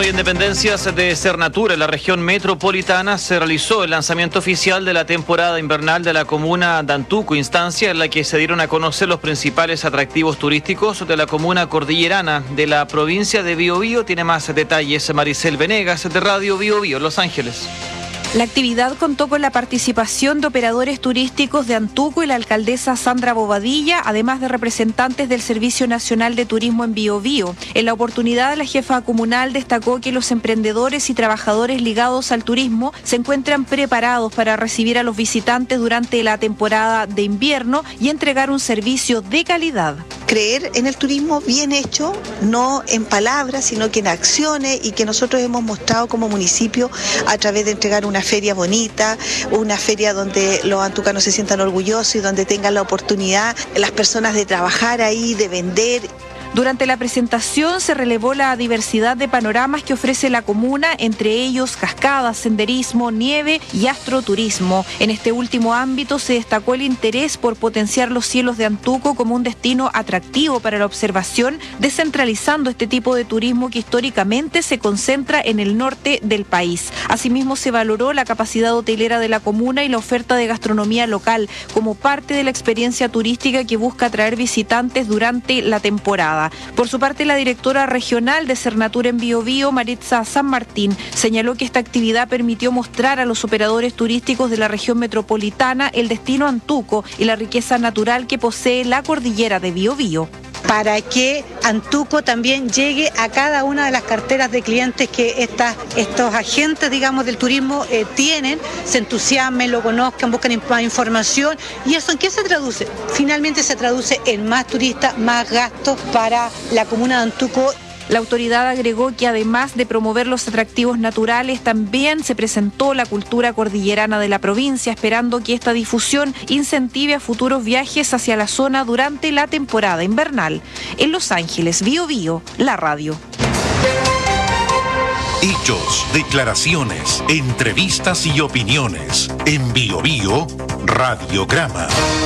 en dependencias de Cernatura, en la región metropolitana, se realizó el lanzamiento oficial de la temporada invernal de la comuna de Antuco, instancia en la que se dieron a conocer los principales atractivos turísticos de la comuna cordillerana de la provincia de Biobío. Tiene más detalles Maricel Venegas, de Radio Biobío, Los Ángeles. La actividad contó con la participación de operadores turísticos de Antuco y la alcaldesa Sandra Bobadilla, además de representantes del Servicio Nacional de Turismo en Biobío. En la oportunidad, la jefa comunal destacó que los emprendedores y trabajadores ligados al turismo se encuentran preparados para recibir a los visitantes durante la temporada de invierno y entregar un servicio de calidad. Creer en el turismo bien hecho, no en palabras, sino que en acciones, y que nosotros hemos mostrado como municipio a través de entregar una feria bonita, una feria donde los antucanos se sientan orgullosos y donde tengan la oportunidad las personas de trabajar ahí, de vender. Durante la presentación se relevó la diversidad de panoramas que ofrece la comuna, entre ellos cascadas, senderismo, nieve y astroturismo. En este último ámbito se destacó el interés por potenciar los cielos de Antuco como un destino atractivo para la observación, descentralizando este tipo de turismo que históricamente se concentra en el norte del país. Asimismo, se valoró la capacidad hotelera de la comuna y la oferta de gastronomía local como parte de la experiencia turística que busca atraer visitantes durante la temporada. Por su parte, la directora regional de Cernatura en Biobío, Maritza San Martín, señaló que esta actividad permitió mostrar a los operadores turísticos de la región metropolitana el destino Antuco y la riqueza natural que posee la cordillera de Biobío. Para que Antuco también llegue a cada una de las carteras de clientes que estos agentes, digamos, del turismo tienen, se entusiasmen, lo conozcan, busquen más información. ¿Y eso en qué se traduce? Finalmente se traduce en más turistas, más gastos para la comuna de Antuco. La autoridad agregó que además de promover los atractivos naturales, también se presentó la cultura cordillerana de la provincia, esperando que esta difusión incentive a futuros viajes hacia la zona durante la temporada invernal. En Los Ángeles, Biobío, la radio. Hechos, declaraciones, entrevistas y opiniones. En Biobío, Radiograma.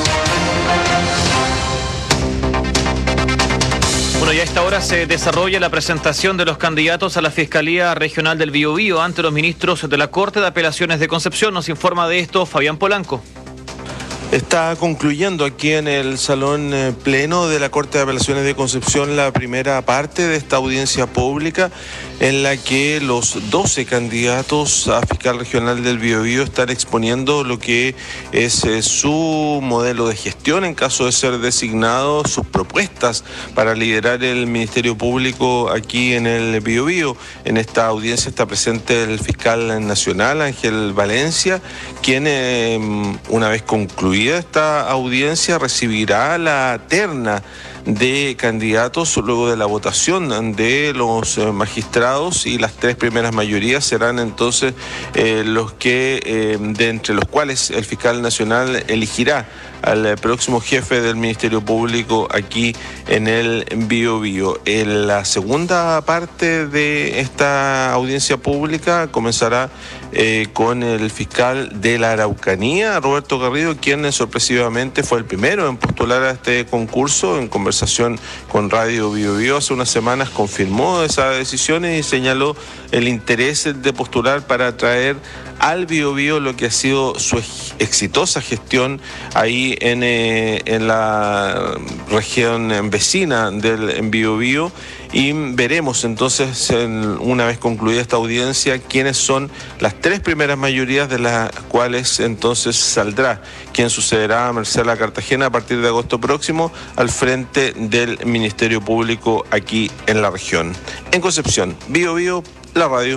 Bueno, y a esta hora se desarrolla la presentación de los candidatos a la Fiscalía Regional del Biobío ante los ministros de la Corte de Apelaciones de Concepción. Nos informa de esto Fabián Polanco. Está concluyendo aquí en el Salón Pleno de la Corte de Apelaciones de Concepción la primera parte de esta audiencia pública en la que los 12 candidatos a fiscal regional del Biobío están exponiendo lo que es su modelo de gestión en caso de ser designado, sus propuestas para liderar el Ministerio Público aquí en el Biobío. En esta audiencia está presente el fiscal nacional, Ángel Valencia, quien una vez concluida esta audiencia recibirá la terna de candidatos luego de la votación de los magistrados, y las 3 primeras mayorías serán entonces los que de entre los cuales el fiscal nacional elegirá al próximo jefe del Ministerio Público aquí en el Biobío. En la segunda parte de esta audiencia pública comenzará con el fiscal de la Araucanía, Roberto Garrido, quien sorpresivamente fue el primero en postular a este concurso. En conversación con Radio Biobío hace unas semanas confirmó esa decisión y señaló el interés de postular para traer al Biobío lo que ha sido su exitosa gestión ahí en la región vecina del Biobío. Y veremos entonces, una vez concluida esta audiencia, quiénes son las 3 primeras mayorías de las cuales entonces saldrá quien sucederá a Marcela Cartagena a partir de agosto próximo al frente del Ministerio Público aquí en la región. En Concepción, Biobío, la radio.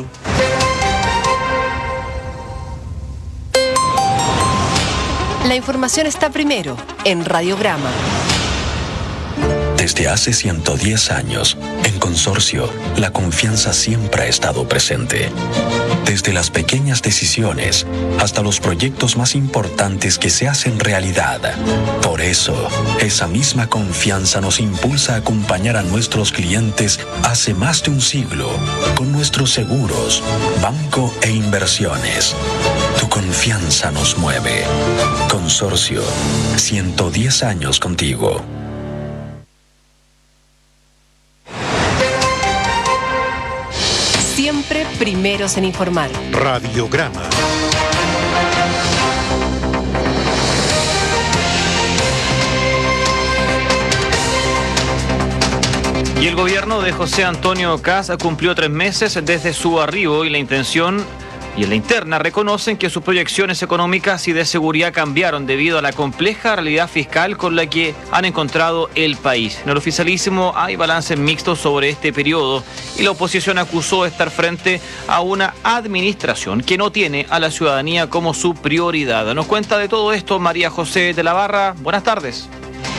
La información está primero en Radiograma. Desde hace 110 años, en Consorcio, la confianza siempre ha estado presente. Desde las pequeñas decisiones hasta los proyectos más importantes que se hacen realidad. Por eso, esa misma confianza nos impulsa a acompañar a nuestros clientes hace más de un siglo con nuestros seguros, banco e inversiones. Tu confianza nos mueve. Consorcio, 110 años contigo. siempre primeros en informar. Radiograma. Y el gobierno de José Antonio Kast cumplió 3 meses desde su arribo y la intención y en la interna reconocen que sus proyecciones económicas y de seguridad cambiaron debido a la compleja realidad fiscal con la que han encontrado el país. En el oficialismo hay balances mixtos sobre este periodo y la oposición acusó de estar frente a una administración que no tiene a la ciudadanía como su prioridad. Nos cuenta de todo esto María José de la Barra. Buenas tardes.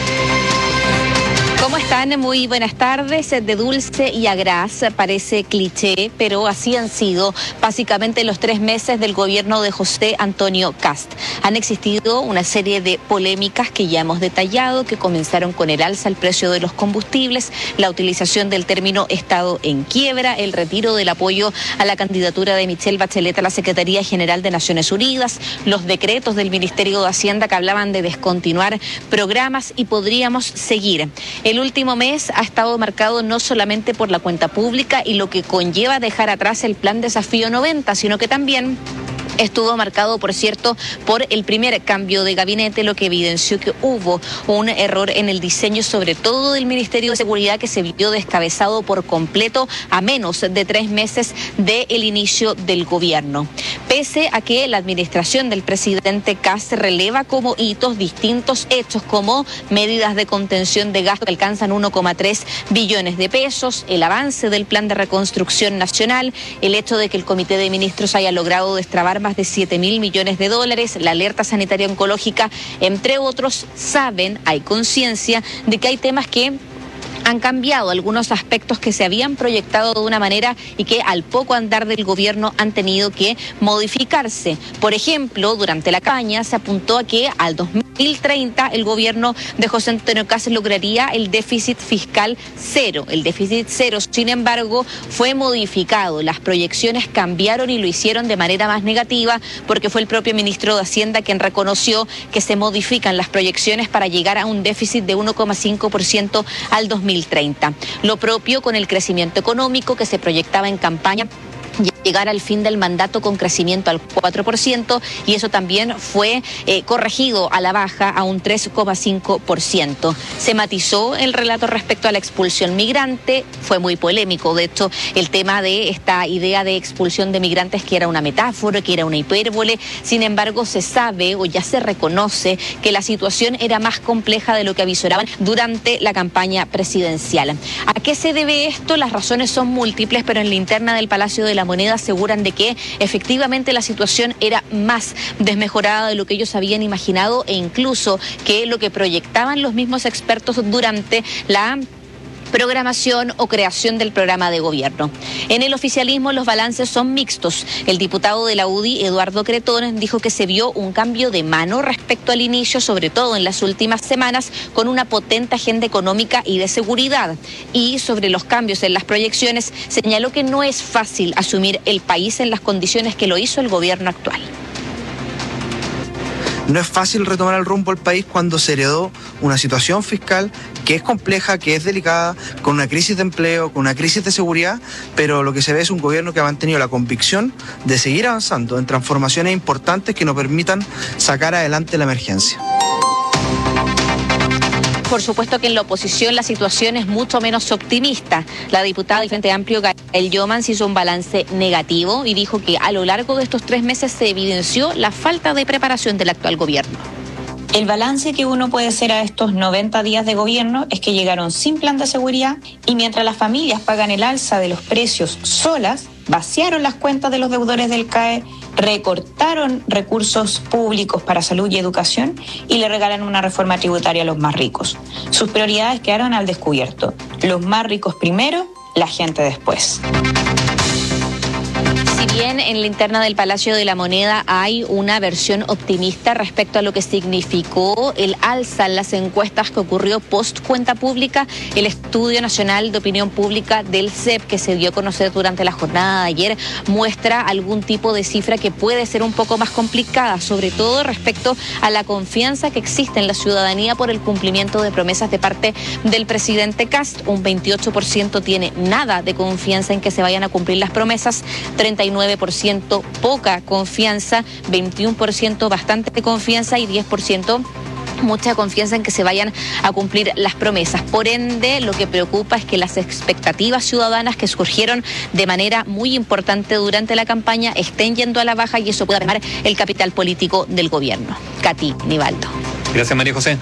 ¿Cómo están? Muy buenas tardes. De dulce y a gras, parece cliché, pero así han sido básicamente los 3 meses del gobierno de José Antonio Kast. Han existido una serie de polémicas que ya hemos detallado, que comenzaron con el alza al precio de los combustibles, la utilización del término Estado en quiebra, el retiro del apoyo a la candidatura de Michelle Bachelet a la Secretaría General de Naciones Unidas, los decretos del Ministerio de Hacienda que hablaban de descontinuar programas y podríamos seguir. El último mes ha estado marcado no solamente por la cuenta pública y lo que conlleva dejar atrás el Plan Desafío 90, sino que también estuvo marcado, por cierto, por el primer cambio de gabinete, lo que evidenció que hubo un error en el diseño, sobre todo del Ministerio de Seguridad, que se vio descabezado por completo a menos de 3 meses del inicio del gobierno. Pese a que la administración del presidente Kast releva como hitos distintos hechos como medidas de contención de gasto que alcanzan 1,3 billones de pesos, el avance del Plan de Reconstrucción Nacional, el hecho de que el Comité de Ministros haya logrado destrabar más de 7.000 millones de dólares, la alerta sanitaria oncológica, entre otros, saben, hay conciencia de que hay temas que han cambiado, algunos aspectos que se habían proyectado de una manera y que al poco andar del gobierno han tenido que modificarse. Por ejemplo, durante la campaña se apuntó a que al 2030 el gobierno de José Antonio Kast lograría el déficit fiscal cero. El déficit cero, sin embargo, fue modificado. Las proyecciones cambiaron y lo hicieron de manera más negativa porque fue el propio ministro de Hacienda quien reconoció que se modifican las proyecciones para llegar a un déficit de 1,5% al 2030. Lo propio con el crecimiento económico que se proyectaba en campaña, llegar al fin del mandato con crecimiento al 4% y eso también fue corregido a la baja a un 3,5%. Se matizó el relato respecto a la expulsión migrante, fue muy polémico, de hecho, el tema de esta idea de expulsión de migrantes que era una metáfora, que era una hipérbole. Sin embargo, se sabe o ya se reconoce que la situación era más compleja de lo que avisoraban durante la campaña presidencial. ¿A qué se debe esto? Las razones son múltiples, pero en la interna del Palacio de la Moneda aseguran de que efectivamente la situación era más desmejorada de lo que ellos habían imaginado e incluso que lo que proyectaban los mismos expertos durante la programación o creación del programa de gobierno. En el oficialismo los balances son mixtos. El diputado de la UDI, Eduardo Cretón, dijo que se vio un cambio de mano respecto al inicio, sobre todo en las últimas semanas, con una potente agenda económica y de seguridad. Y sobre los cambios en las proyecciones, señaló que no es fácil asumir el país en las condiciones que lo hizo el gobierno actual. No es fácil retomar el rumbo al país cuando se heredó una situación fiscal que es compleja, que es delicada, con una crisis de empleo, con una crisis de seguridad, pero lo que se ve es un gobierno que ha mantenido la convicción de seguir avanzando en transformaciones importantes que nos permitan sacar adelante la emergencia. Por supuesto que en la oposición la situación es mucho menos optimista. La diputada del Frente Amplio, Gael Yomans, hizo un balance negativo y dijo que a lo largo de estos 3 meses se evidenció la falta de preparación del actual gobierno. El balance que uno puede hacer a estos 90 días de gobierno es que llegaron sin plan de seguridad y mientras las familias pagan el alza de los precios solas, vaciaron las cuentas de los deudores del CAE, recortaron recursos públicos para salud y educación y le regalan una reforma tributaria a los más ricos. Sus prioridades quedaron al descubierto. Los más ricos primero, la gente después. Si bien en la interna del Palacio de la Moneda hay una versión optimista respecto a lo que significó el alza en las encuestas que ocurrió post cuenta pública, el Estudio Nacional de Opinión Pública del CEP, que se dio a conocer durante la jornada de ayer, muestra algún tipo de cifra que puede ser un poco más complicada, sobre todo respecto a la confianza que existe en la ciudadanía por el cumplimiento de promesas de parte del presidente Kast. Un 28% tiene nada de confianza en que se vayan a cumplir las promesas, 39% poca confianza, 21% bastante confianza y 10% mucha confianza en que se vayan a cumplir las promesas. Por ende, lo que preocupa es que las expectativas ciudadanas que surgieron de manera muy importante durante la campaña estén yendo a la baja y eso pueda armar el capital político del gobierno. Katy Nivaldo. Gracias, María José.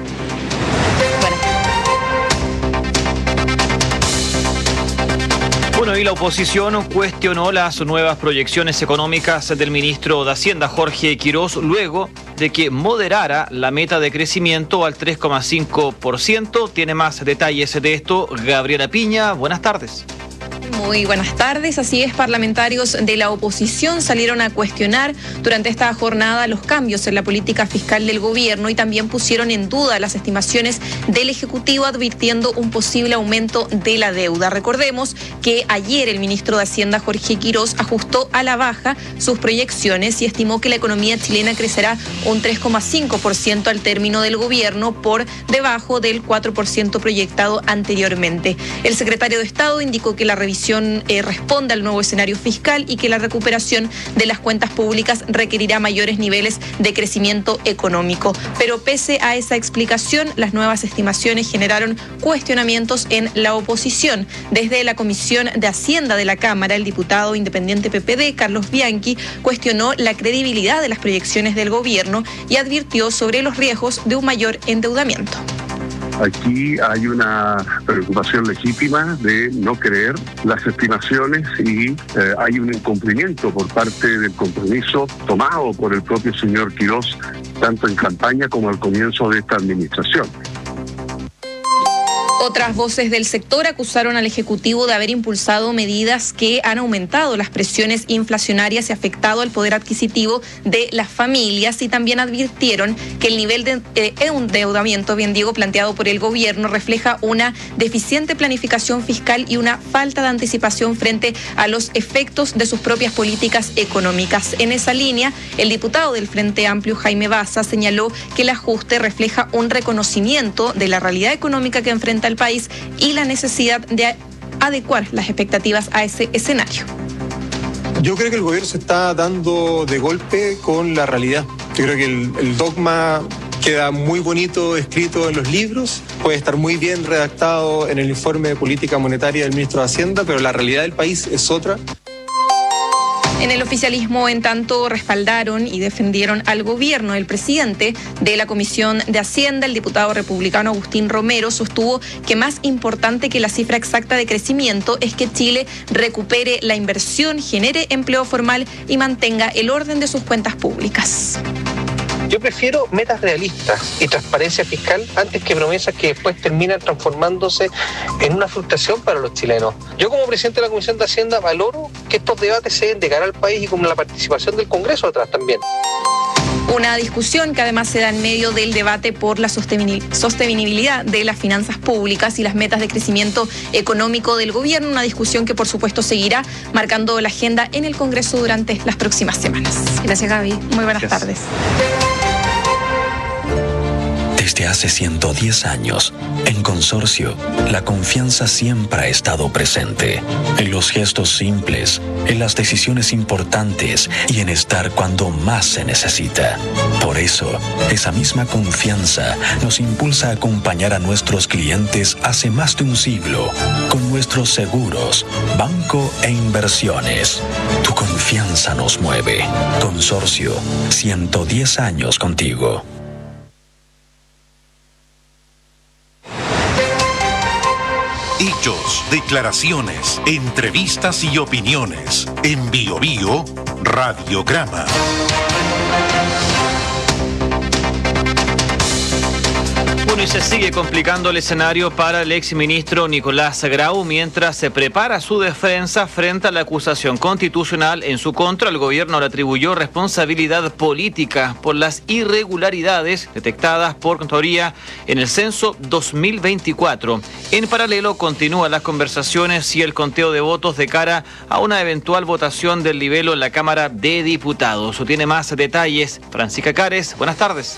Bueno, y la oposición cuestionó las nuevas proyecciones económicas del ministro de Hacienda, Jorge Quirós, luego de que moderara la meta de crecimiento al 3,5%. Tiene más detalles de esto Gabriela Piña. Buenas tardes. Muy buenas tardes. Así es, parlamentarios de la oposición salieron a cuestionar durante esta jornada los cambios en la política fiscal del gobierno y también pusieron en duda las estimaciones del Ejecutivo, advirtiendo un posible aumento de la deuda. Recordemos que ayer el ministro de Hacienda, Jorge Quirós, ajustó a la baja sus proyecciones y estimó que la economía chilena crecerá un 3,5% al término del gobierno, por debajo del 4% proyectado anteriormente. El secretario de Estado indicó que la revisión responde al nuevo escenario fiscal y que la recuperación de las cuentas públicas requerirá mayores niveles de crecimiento económico. Pero pese a esa explicación, las nuevas estimaciones generaron cuestionamientos en la oposición. Desde la Comisión de Hacienda de la Cámara, el diputado independiente PPD, Carlos Bianchi, cuestionó la credibilidad de las proyecciones del gobierno y advirtió sobre los riesgos de un mayor endeudamiento. Aquí hay una preocupación legítima de no creer las estimaciones y hay un incumplimiento por parte del compromiso tomado por el propio señor Quirós, tanto en campaña como al comienzo de esta administración. Otras voces del sector acusaron al Ejecutivo de haber impulsado medidas que han aumentado las presiones inflacionarias y afectado el poder adquisitivo de las familias, y también advirtieron que el nivel de endeudamiento, bien digo, planteado por el gobierno refleja una deficiente planificación fiscal y una falta de anticipación frente a los efectos de sus propias políticas económicas. En esa línea, el diputado del Frente Amplio, Jaime Baza, señaló que el ajuste refleja un reconocimiento de la realidad económica que enfrenta el país y la necesidad de adecuar las expectativas a ese escenario. Yo creo que el gobierno se está dando de golpe con la realidad. Yo creo que el dogma queda muy bonito escrito en los libros, puede estar muy bien redactado en el informe de política monetaria del ministro de Hacienda, pero la realidad del país es otra. En el oficialismo, en tanto, respaldaron y defendieron al gobierno. El presidente de la Comisión de Hacienda, el diputado republicano Agustín Romero, sostuvo que más importante que la cifra exacta de crecimiento es que Chile recupere la inversión, genere empleo formal y mantenga el orden de sus cuentas públicas. Yo prefiero metas realistas y transparencia fiscal antes que promesas que después terminan transformándose en una frustración para los chilenos. Yo, como presidente de la Comisión de Hacienda, valoro que estos debates se den de cara al país y con la participación del Congreso atrás también. Una discusión que además se da en medio del debate por la sostenibilidad de las finanzas públicas y las metas de crecimiento económico del gobierno, una discusión que por supuesto seguirá marcando la agenda en el Congreso durante las próximas semanas. Gracias, Gaby. Muy buenas tardes. Desde hace 110 años, en Consorcio, la confianza siempre ha estado presente. En los gestos simples, en las decisiones importantes y en estar cuando más se necesita. Por eso, esa misma confianza nos impulsa a acompañar a nuestros clientes hace más de un siglo con nuestros seguros, banco e inversiones. Tu confianza nos mueve. Consorcio, 110 años contigo. Hechos, declaraciones, entrevistas y opiniones. En Bio Bio, Radiograma. Bueno, y se sigue complicando el escenario para el exministro Nicolás Grau mientras se prepara su defensa frente a la acusación constitucional en su contra. El gobierno le atribuyó responsabilidad política por las irregularidades detectadas por Contraloría en el censo 2024. En paralelo, continúan las conversaciones y el conteo de votos de cara a una eventual votación del libelo en la Cámara de Diputados. O tiene más detalles Francisca Cares. Buenas tardes.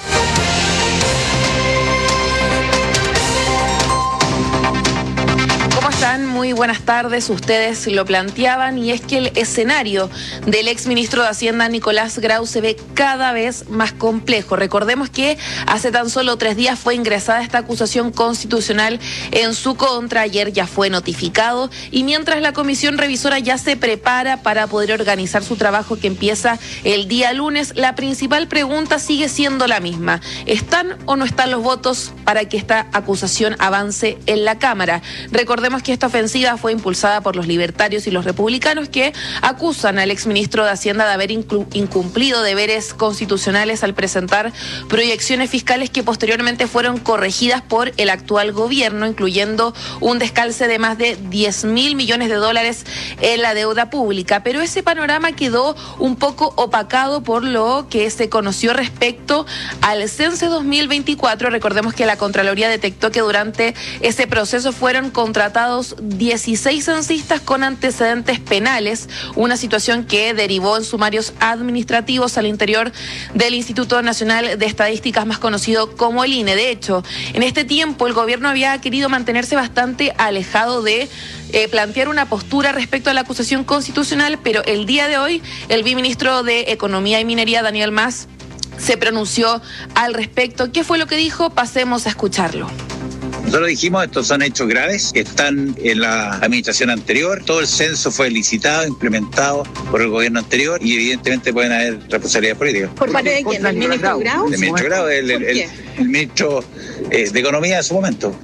Muy buenas tardes, ustedes lo planteaban y es que el escenario del exministro de Hacienda Nicolás Grau se ve cada vez más complejo. Recordemos que hace tan solo 3 días fue ingresada esta acusación constitucional en su contra, ayer ya fue notificado y mientras la comisión revisora ya se prepara para poder organizar su trabajo que empieza el día lunes, la principal pregunta sigue siendo la misma: ¿están o no están los votos para que esta acusación avance en la Cámara? Recordemos que esta ofensiva fue impulsada por los libertarios y los republicanos que acusan al exministro de Hacienda de haber incumplido deberes constitucionales al presentar proyecciones fiscales que posteriormente fueron corregidas por el actual gobierno, incluyendo un descalce de más de 10.000 millones de dólares en la deuda pública. Pero ese panorama quedó un poco opacado por lo que se conoció respecto al censo 2024. Recordemos que la Contraloría detectó que durante ese proceso fueron contratados 16 censistas con antecedentes penales, una situación que derivó en sumarios administrativos al interior del Instituto Nacional de Estadísticas, más conocido como el INE. De hecho, en este tiempo el gobierno había querido mantenerse bastante alejado de plantear una postura respecto a la acusación constitucional, pero el día de hoy el viceministro de Economía y Minería, Daniel Mas, se pronunció al respecto. ¿Qué fue lo que dijo? Pasemos a escucharlo. Nosotros dijimos, estos son hechos graves que están en la administración anterior. Todo el censo fue licitado, implementado por el gobierno anterior y evidentemente pueden haber responsabilidades políticas. ¿Por parte de quién? ¿Del ministro Grau? Del ministro Grau, el ministro de Economía en su momento.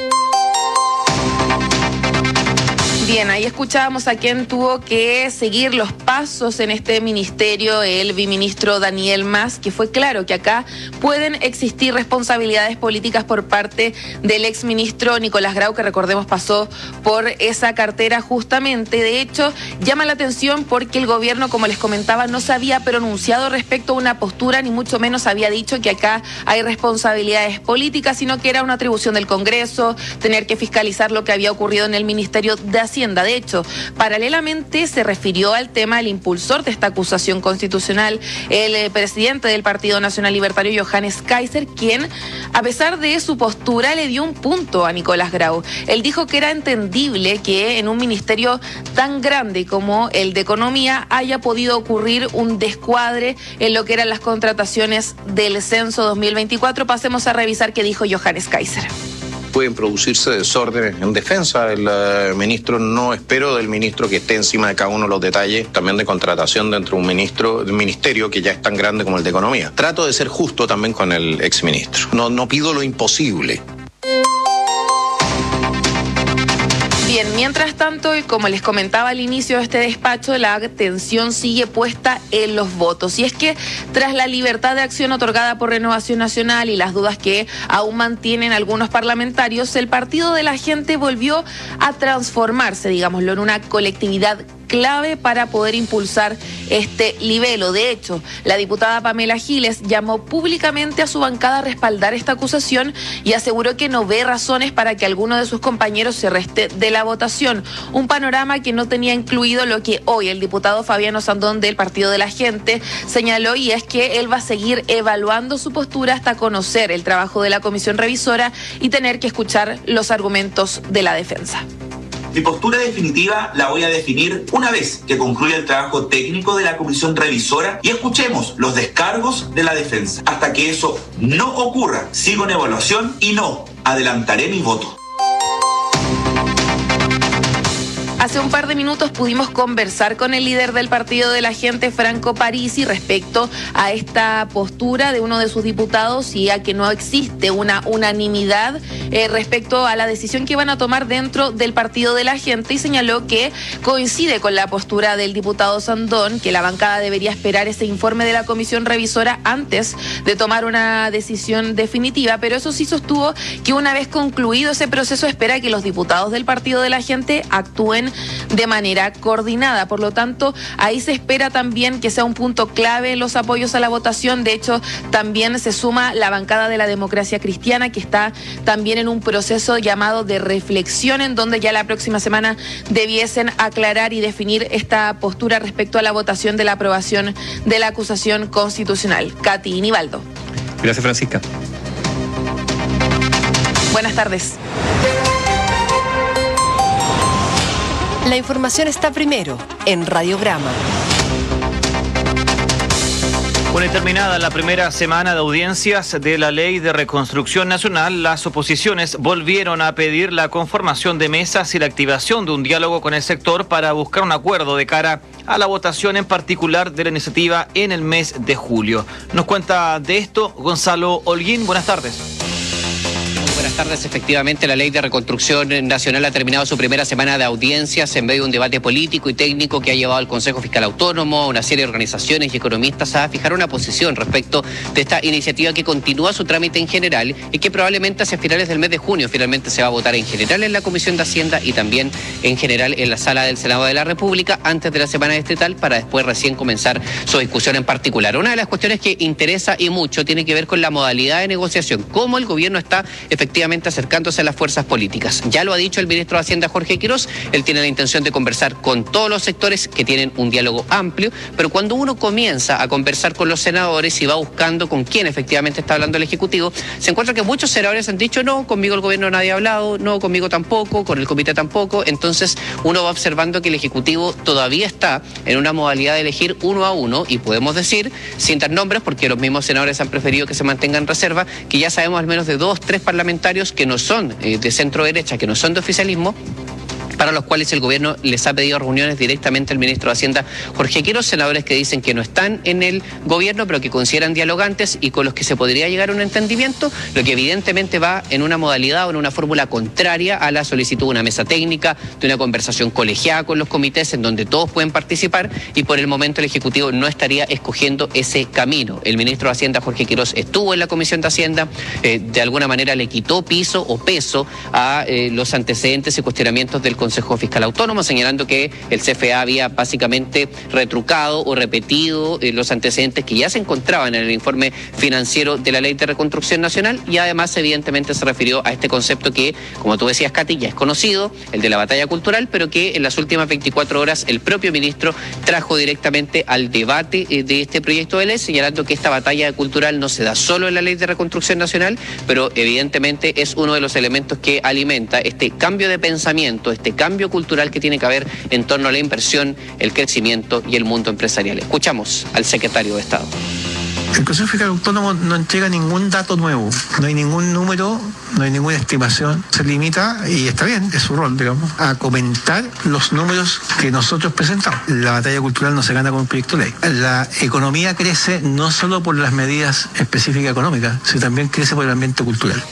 Bien, ahí escuchábamos a quien tuvo que seguir los pasos en este ministerio, el viceministro Daniel Mas, que fue claro que acá pueden existir responsabilidades políticas por parte del exministro Nicolás Grau, que recordemos pasó por esa cartera justamente. De hecho, llama la atención porque el gobierno, como les comentaba, no se había pronunciado respecto a una postura, ni mucho menos había dicho que acá hay responsabilidades políticas, sino que era una atribución del Congreso, tener que fiscalizar lo que había ocurrido en el Ministerio de Hacienda. De hecho, paralelamente se refirió al tema el impulsor de esta acusación constitucional, el presidente del Partido Nacional Libertario, Johannes Kaiser, quien, a pesar de su postura, le dio un punto a Nicolás Grau. Él dijo que era entendible que en un ministerio tan grande como el de Economía haya podido ocurrir un descuadre en lo que eran las contrataciones del censo 2024. Pasemos a revisar qué dijo Johannes Kaiser. Pueden producirse desórdenes en defensa del ministro. No espero del ministro que esté encima de cada uno de los detalles también de contratación dentro de un ministerio que ya es tan grande como el de Economía. Trato de ser justo también con el exministro. No pido lo imposible. Bien, mientras tanto, y como les comentaba al inicio de este despacho, la atención sigue puesta en los votos. Y es que tras la libertad de acción otorgada por Renovación Nacional y las dudas que aún mantienen algunos parlamentarios, el Partido de la Gente volvió a transformarse, digámoslo, en una colectividad clave para poder impulsar este libelo. De hecho, la diputada Pamela Giles llamó públicamente a su bancada a respaldar esta acusación y aseguró que no ve razones para que alguno de sus compañeros se reste de la votación. Un panorama que no tenía incluido lo que hoy el diputado Fabiano Sandón del Partido de la Gente señaló, y es que él va a seguir evaluando su postura hasta conocer el trabajo de la comisión revisora y tener que escuchar los argumentos de la defensa. Mi postura definitiva la voy a definir una vez que concluya el trabajo técnico de la comisión revisora y escuchemos los descargos de la defensa. Hasta que eso no ocurra, sigo en evaluación y no adelantaré mi voto. Hace un par de minutos pudimos conversar con el líder del Partido de la Gente, Franco Parisi, respecto a esta postura de uno de sus diputados y a que no existe una unanimidad respecto a la decisión que van a tomar dentro del Partido de la Gente, y señaló que coincide con la postura del diputado Sandón, que la bancada debería esperar ese informe de la comisión revisora antes de tomar una decisión definitiva, pero eso sí sostuvo que una vez concluido ese proceso espera que los diputados del Partido de la Gente actúen de manera coordinada. Por lo tanto, ahí se espera también que sea un punto clave en los apoyos a la votación. De hecho, también se suma la bancada de la Democracia Cristiana, que está también en un proceso llamado de reflexión, en donde ya la próxima semana debiesen aclarar y definir esta postura respecto a la votación de la aprobación de la acusación constitucional. Katy Nivaldo. Gracias, Francisca. Buenas tardes. La información está primero en Radiograma. Bueno, y terminada la primera semana de audiencias de la Ley de Reconstrucción Nacional, las oposiciones volvieron a pedir la conformación de mesas y la activación de un diálogo con el sector para buscar un acuerdo de cara a la votación en particular de la iniciativa en el mes de julio. Nos cuenta de esto Gonzalo Holguín. Buenas tardes. Buenas tardes. Efectivamente, la Ley de Reconstrucción Nacional ha terminado su primera semana de audiencias en medio de un debate político y técnico que ha llevado al Consejo Fiscal Autónomo, una serie de organizaciones y economistas a fijar una posición respecto de esta iniciativa que continúa su trámite en general y que probablemente hacia finales del mes de junio finalmente se va a votar en general en la Comisión de Hacienda y también en general en la Sala del Senado de la República antes de la semana estatal, para después recién comenzar su discusión en particular. Una de las cuestiones que interesa y mucho tiene que ver con la modalidad de negociación, cómo el gobierno está efectivamente acercándose a las fuerzas políticas. Ya lo ha dicho el ministro de Hacienda, Jorge Quirós, él tiene la intención de conversar con todos los sectores que tienen un diálogo amplio, pero cuando uno comienza a conversar con los senadores y va buscando con quién efectivamente está hablando el Ejecutivo, se encuentra que muchos senadores han dicho, no, conmigo el gobierno nadie ha hablado, no, conmigo tampoco, con el comité tampoco. Entonces uno va observando que el Ejecutivo todavía está en una modalidad de elegir uno a uno, y podemos decir, sin dar nombres, porque los mismos senadores han preferido que se mantengan en reserva, que ya sabemos al menos de 2, 3 parlamentarios que no son de centro derecha, que no son de oficialismo, para los cuales el gobierno les ha pedido reuniones directamente al ministro de Hacienda, Jorge Quirós, senadores que dicen que no están en el gobierno, pero que consideran dialogantes y con los que se podría llegar a un entendimiento, lo que evidentemente va en una modalidad o en una fórmula contraria a la solicitud de una mesa técnica, de una conversación colegiada con los comités en donde todos pueden participar, y por el momento el Ejecutivo no estaría escogiendo ese camino. El ministro de Hacienda, Jorge Quirós, estuvo en la Comisión de Hacienda, de alguna manera le quitó piso o peso a los antecedentes y cuestionamientos del Consejo Fiscal Autónomo, señalando que el CFA había básicamente retrucado o repetido los antecedentes que ya se encontraban en el informe financiero de la Ley de Reconstrucción Nacional, y además evidentemente se refirió a este concepto que, como tú decías, Katy, ya es conocido, el de la batalla cultural, pero que en las últimas 24 horas el propio ministro trajo directamente al debate de este proyecto de ley, señalando que esta batalla cultural no se da solo en la Ley de Reconstrucción Nacional, pero evidentemente es uno de los elementos que alimenta este cambio de pensamiento, este cambio cultural que tiene que haber en torno a la inversión, el crecimiento y el mundo empresarial. Escuchamos al secretario de Estado. El Consejo Fiscal Autónomo no entrega ningún dato nuevo, no hay ningún número, no hay ninguna estimación. Se limita, y está bien, es su rol, digamos, a comentar los números que nosotros presentamos. La batalla cultural no se gana con un proyecto de ley. La economía crece no solo por las medidas específicas económicas, sino también crece por el ambiente cultural.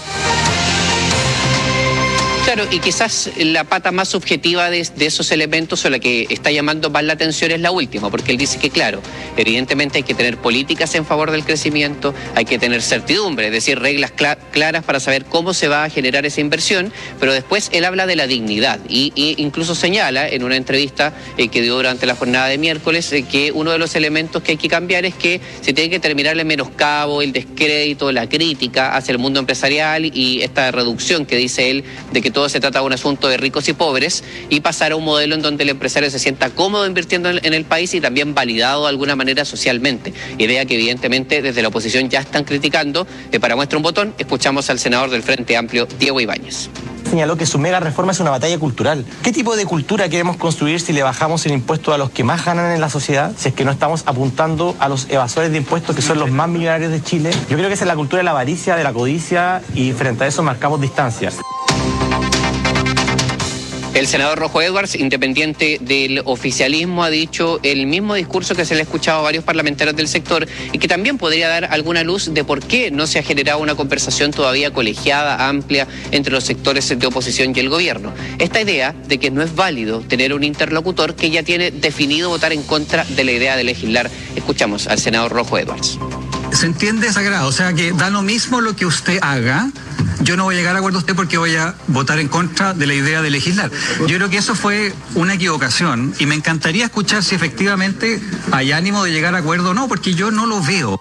Claro, y quizás la pata más subjetiva de esos elementos, o la que está llamando más la atención, es la última, porque él dice que, claro, evidentemente hay que tener políticas en favor del crecimiento, hay que tener certidumbre, es decir, reglas claras para saber cómo se va a generar esa inversión, pero después él habla de la dignidad y incluso señala en una entrevista que dio durante la jornada de miércoles que uno de los elementos que hay que cambiar es que se tiene que terminar el menoscabo, el descrédito, la crítica hacia el mundo empresarial y esta reducción que dice él de que todo se trata de un asunto de ricos y pobres, y pasar a un modelo en donde el empresario se sienta cómodo invirtiendo en el país y también validado de alguna manera socialmente. Idea que evidentemente desde la oposición ya están criticando. Para muestra un botón, escuchamos al senador del Frente Amplio, Diego Ibáñez. Señaló que su mega reforma es una batalla cultural. ¿Qué tipo de cultura queremos construir si le bajamos el impuesto a los que más ganan en la sociedad? Si es que no estamos apuntando a los evasores de impuestos, que son los más millonarios de Chile. Yo creo que esa es la cultura de la avaricia, de la codicia, y frente a eso marcamos distancias. El senador Rojo Edwards, independiente del oficialismo, ha dicho el mismo discurso que se le ha escuchado a varios parlamentarios del sector y que también podría dar alguna luz de por qué no se ha generado una conversación todavía colegiada, amplia, entre los sectores de oposición y el gobierno. Esta idea de que no es válido tener un interlocutor que ya tiene definido votar en contra de la idea de legislar. Escuchamos al senador Rojo Edwards. Se entiende esa grado, o sea que da lo mismo lo que usted haga. Yo no voy a llegar a acuerdo con usted porque voy a votar en contra de la idea de legislar. Yo creo que eso fue una equivocación y me encantaría escuchar si efectivamente hay ánimo de llegar a acuerdo o no, porque yo no lo veo.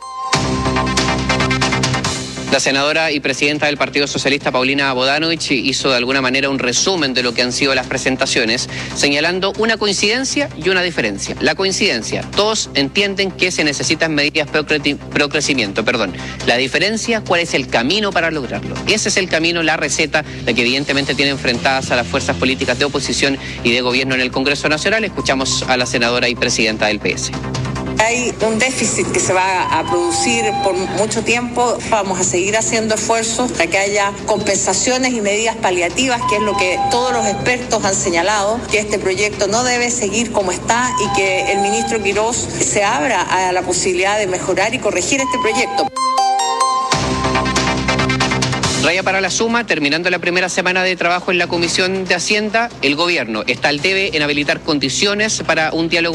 La senadora y presidenta del Partido Socialista, Paulina Bodanovich, hizo de alguna manera un resumen de lo que han sido las presentaciones, señalando una coincidencia y una diferencia. La coincidencia, todos entienden que se necesitan medidas pro crecimiento. La diferencia, ¿cuál es el camino para lograrlo? Ese es el camino, la receta, la que evidentemente tiene enfrentadas a las fuerzas políticas de oposición y de gobierno en el Congreso Nacional. Escuchamos a la senadora y presidenta del PS. Hay un déficit que se va a producir por mucho tiempo. Vamos a seguir haciendo esfuerzos para que haya compensaciones y medidas paliativas, que es lo que todos los expertos han señalado, que este proyecto no debe seguir como está y que el ministro Quirós se abra a la posibilidad de mejorar y corregir este proyecto. Raya para la suma, terminando la primera semana de trabajo en la Comisión de Hacienda, el gobierno está al debe en habilitar condiciones para un diálogo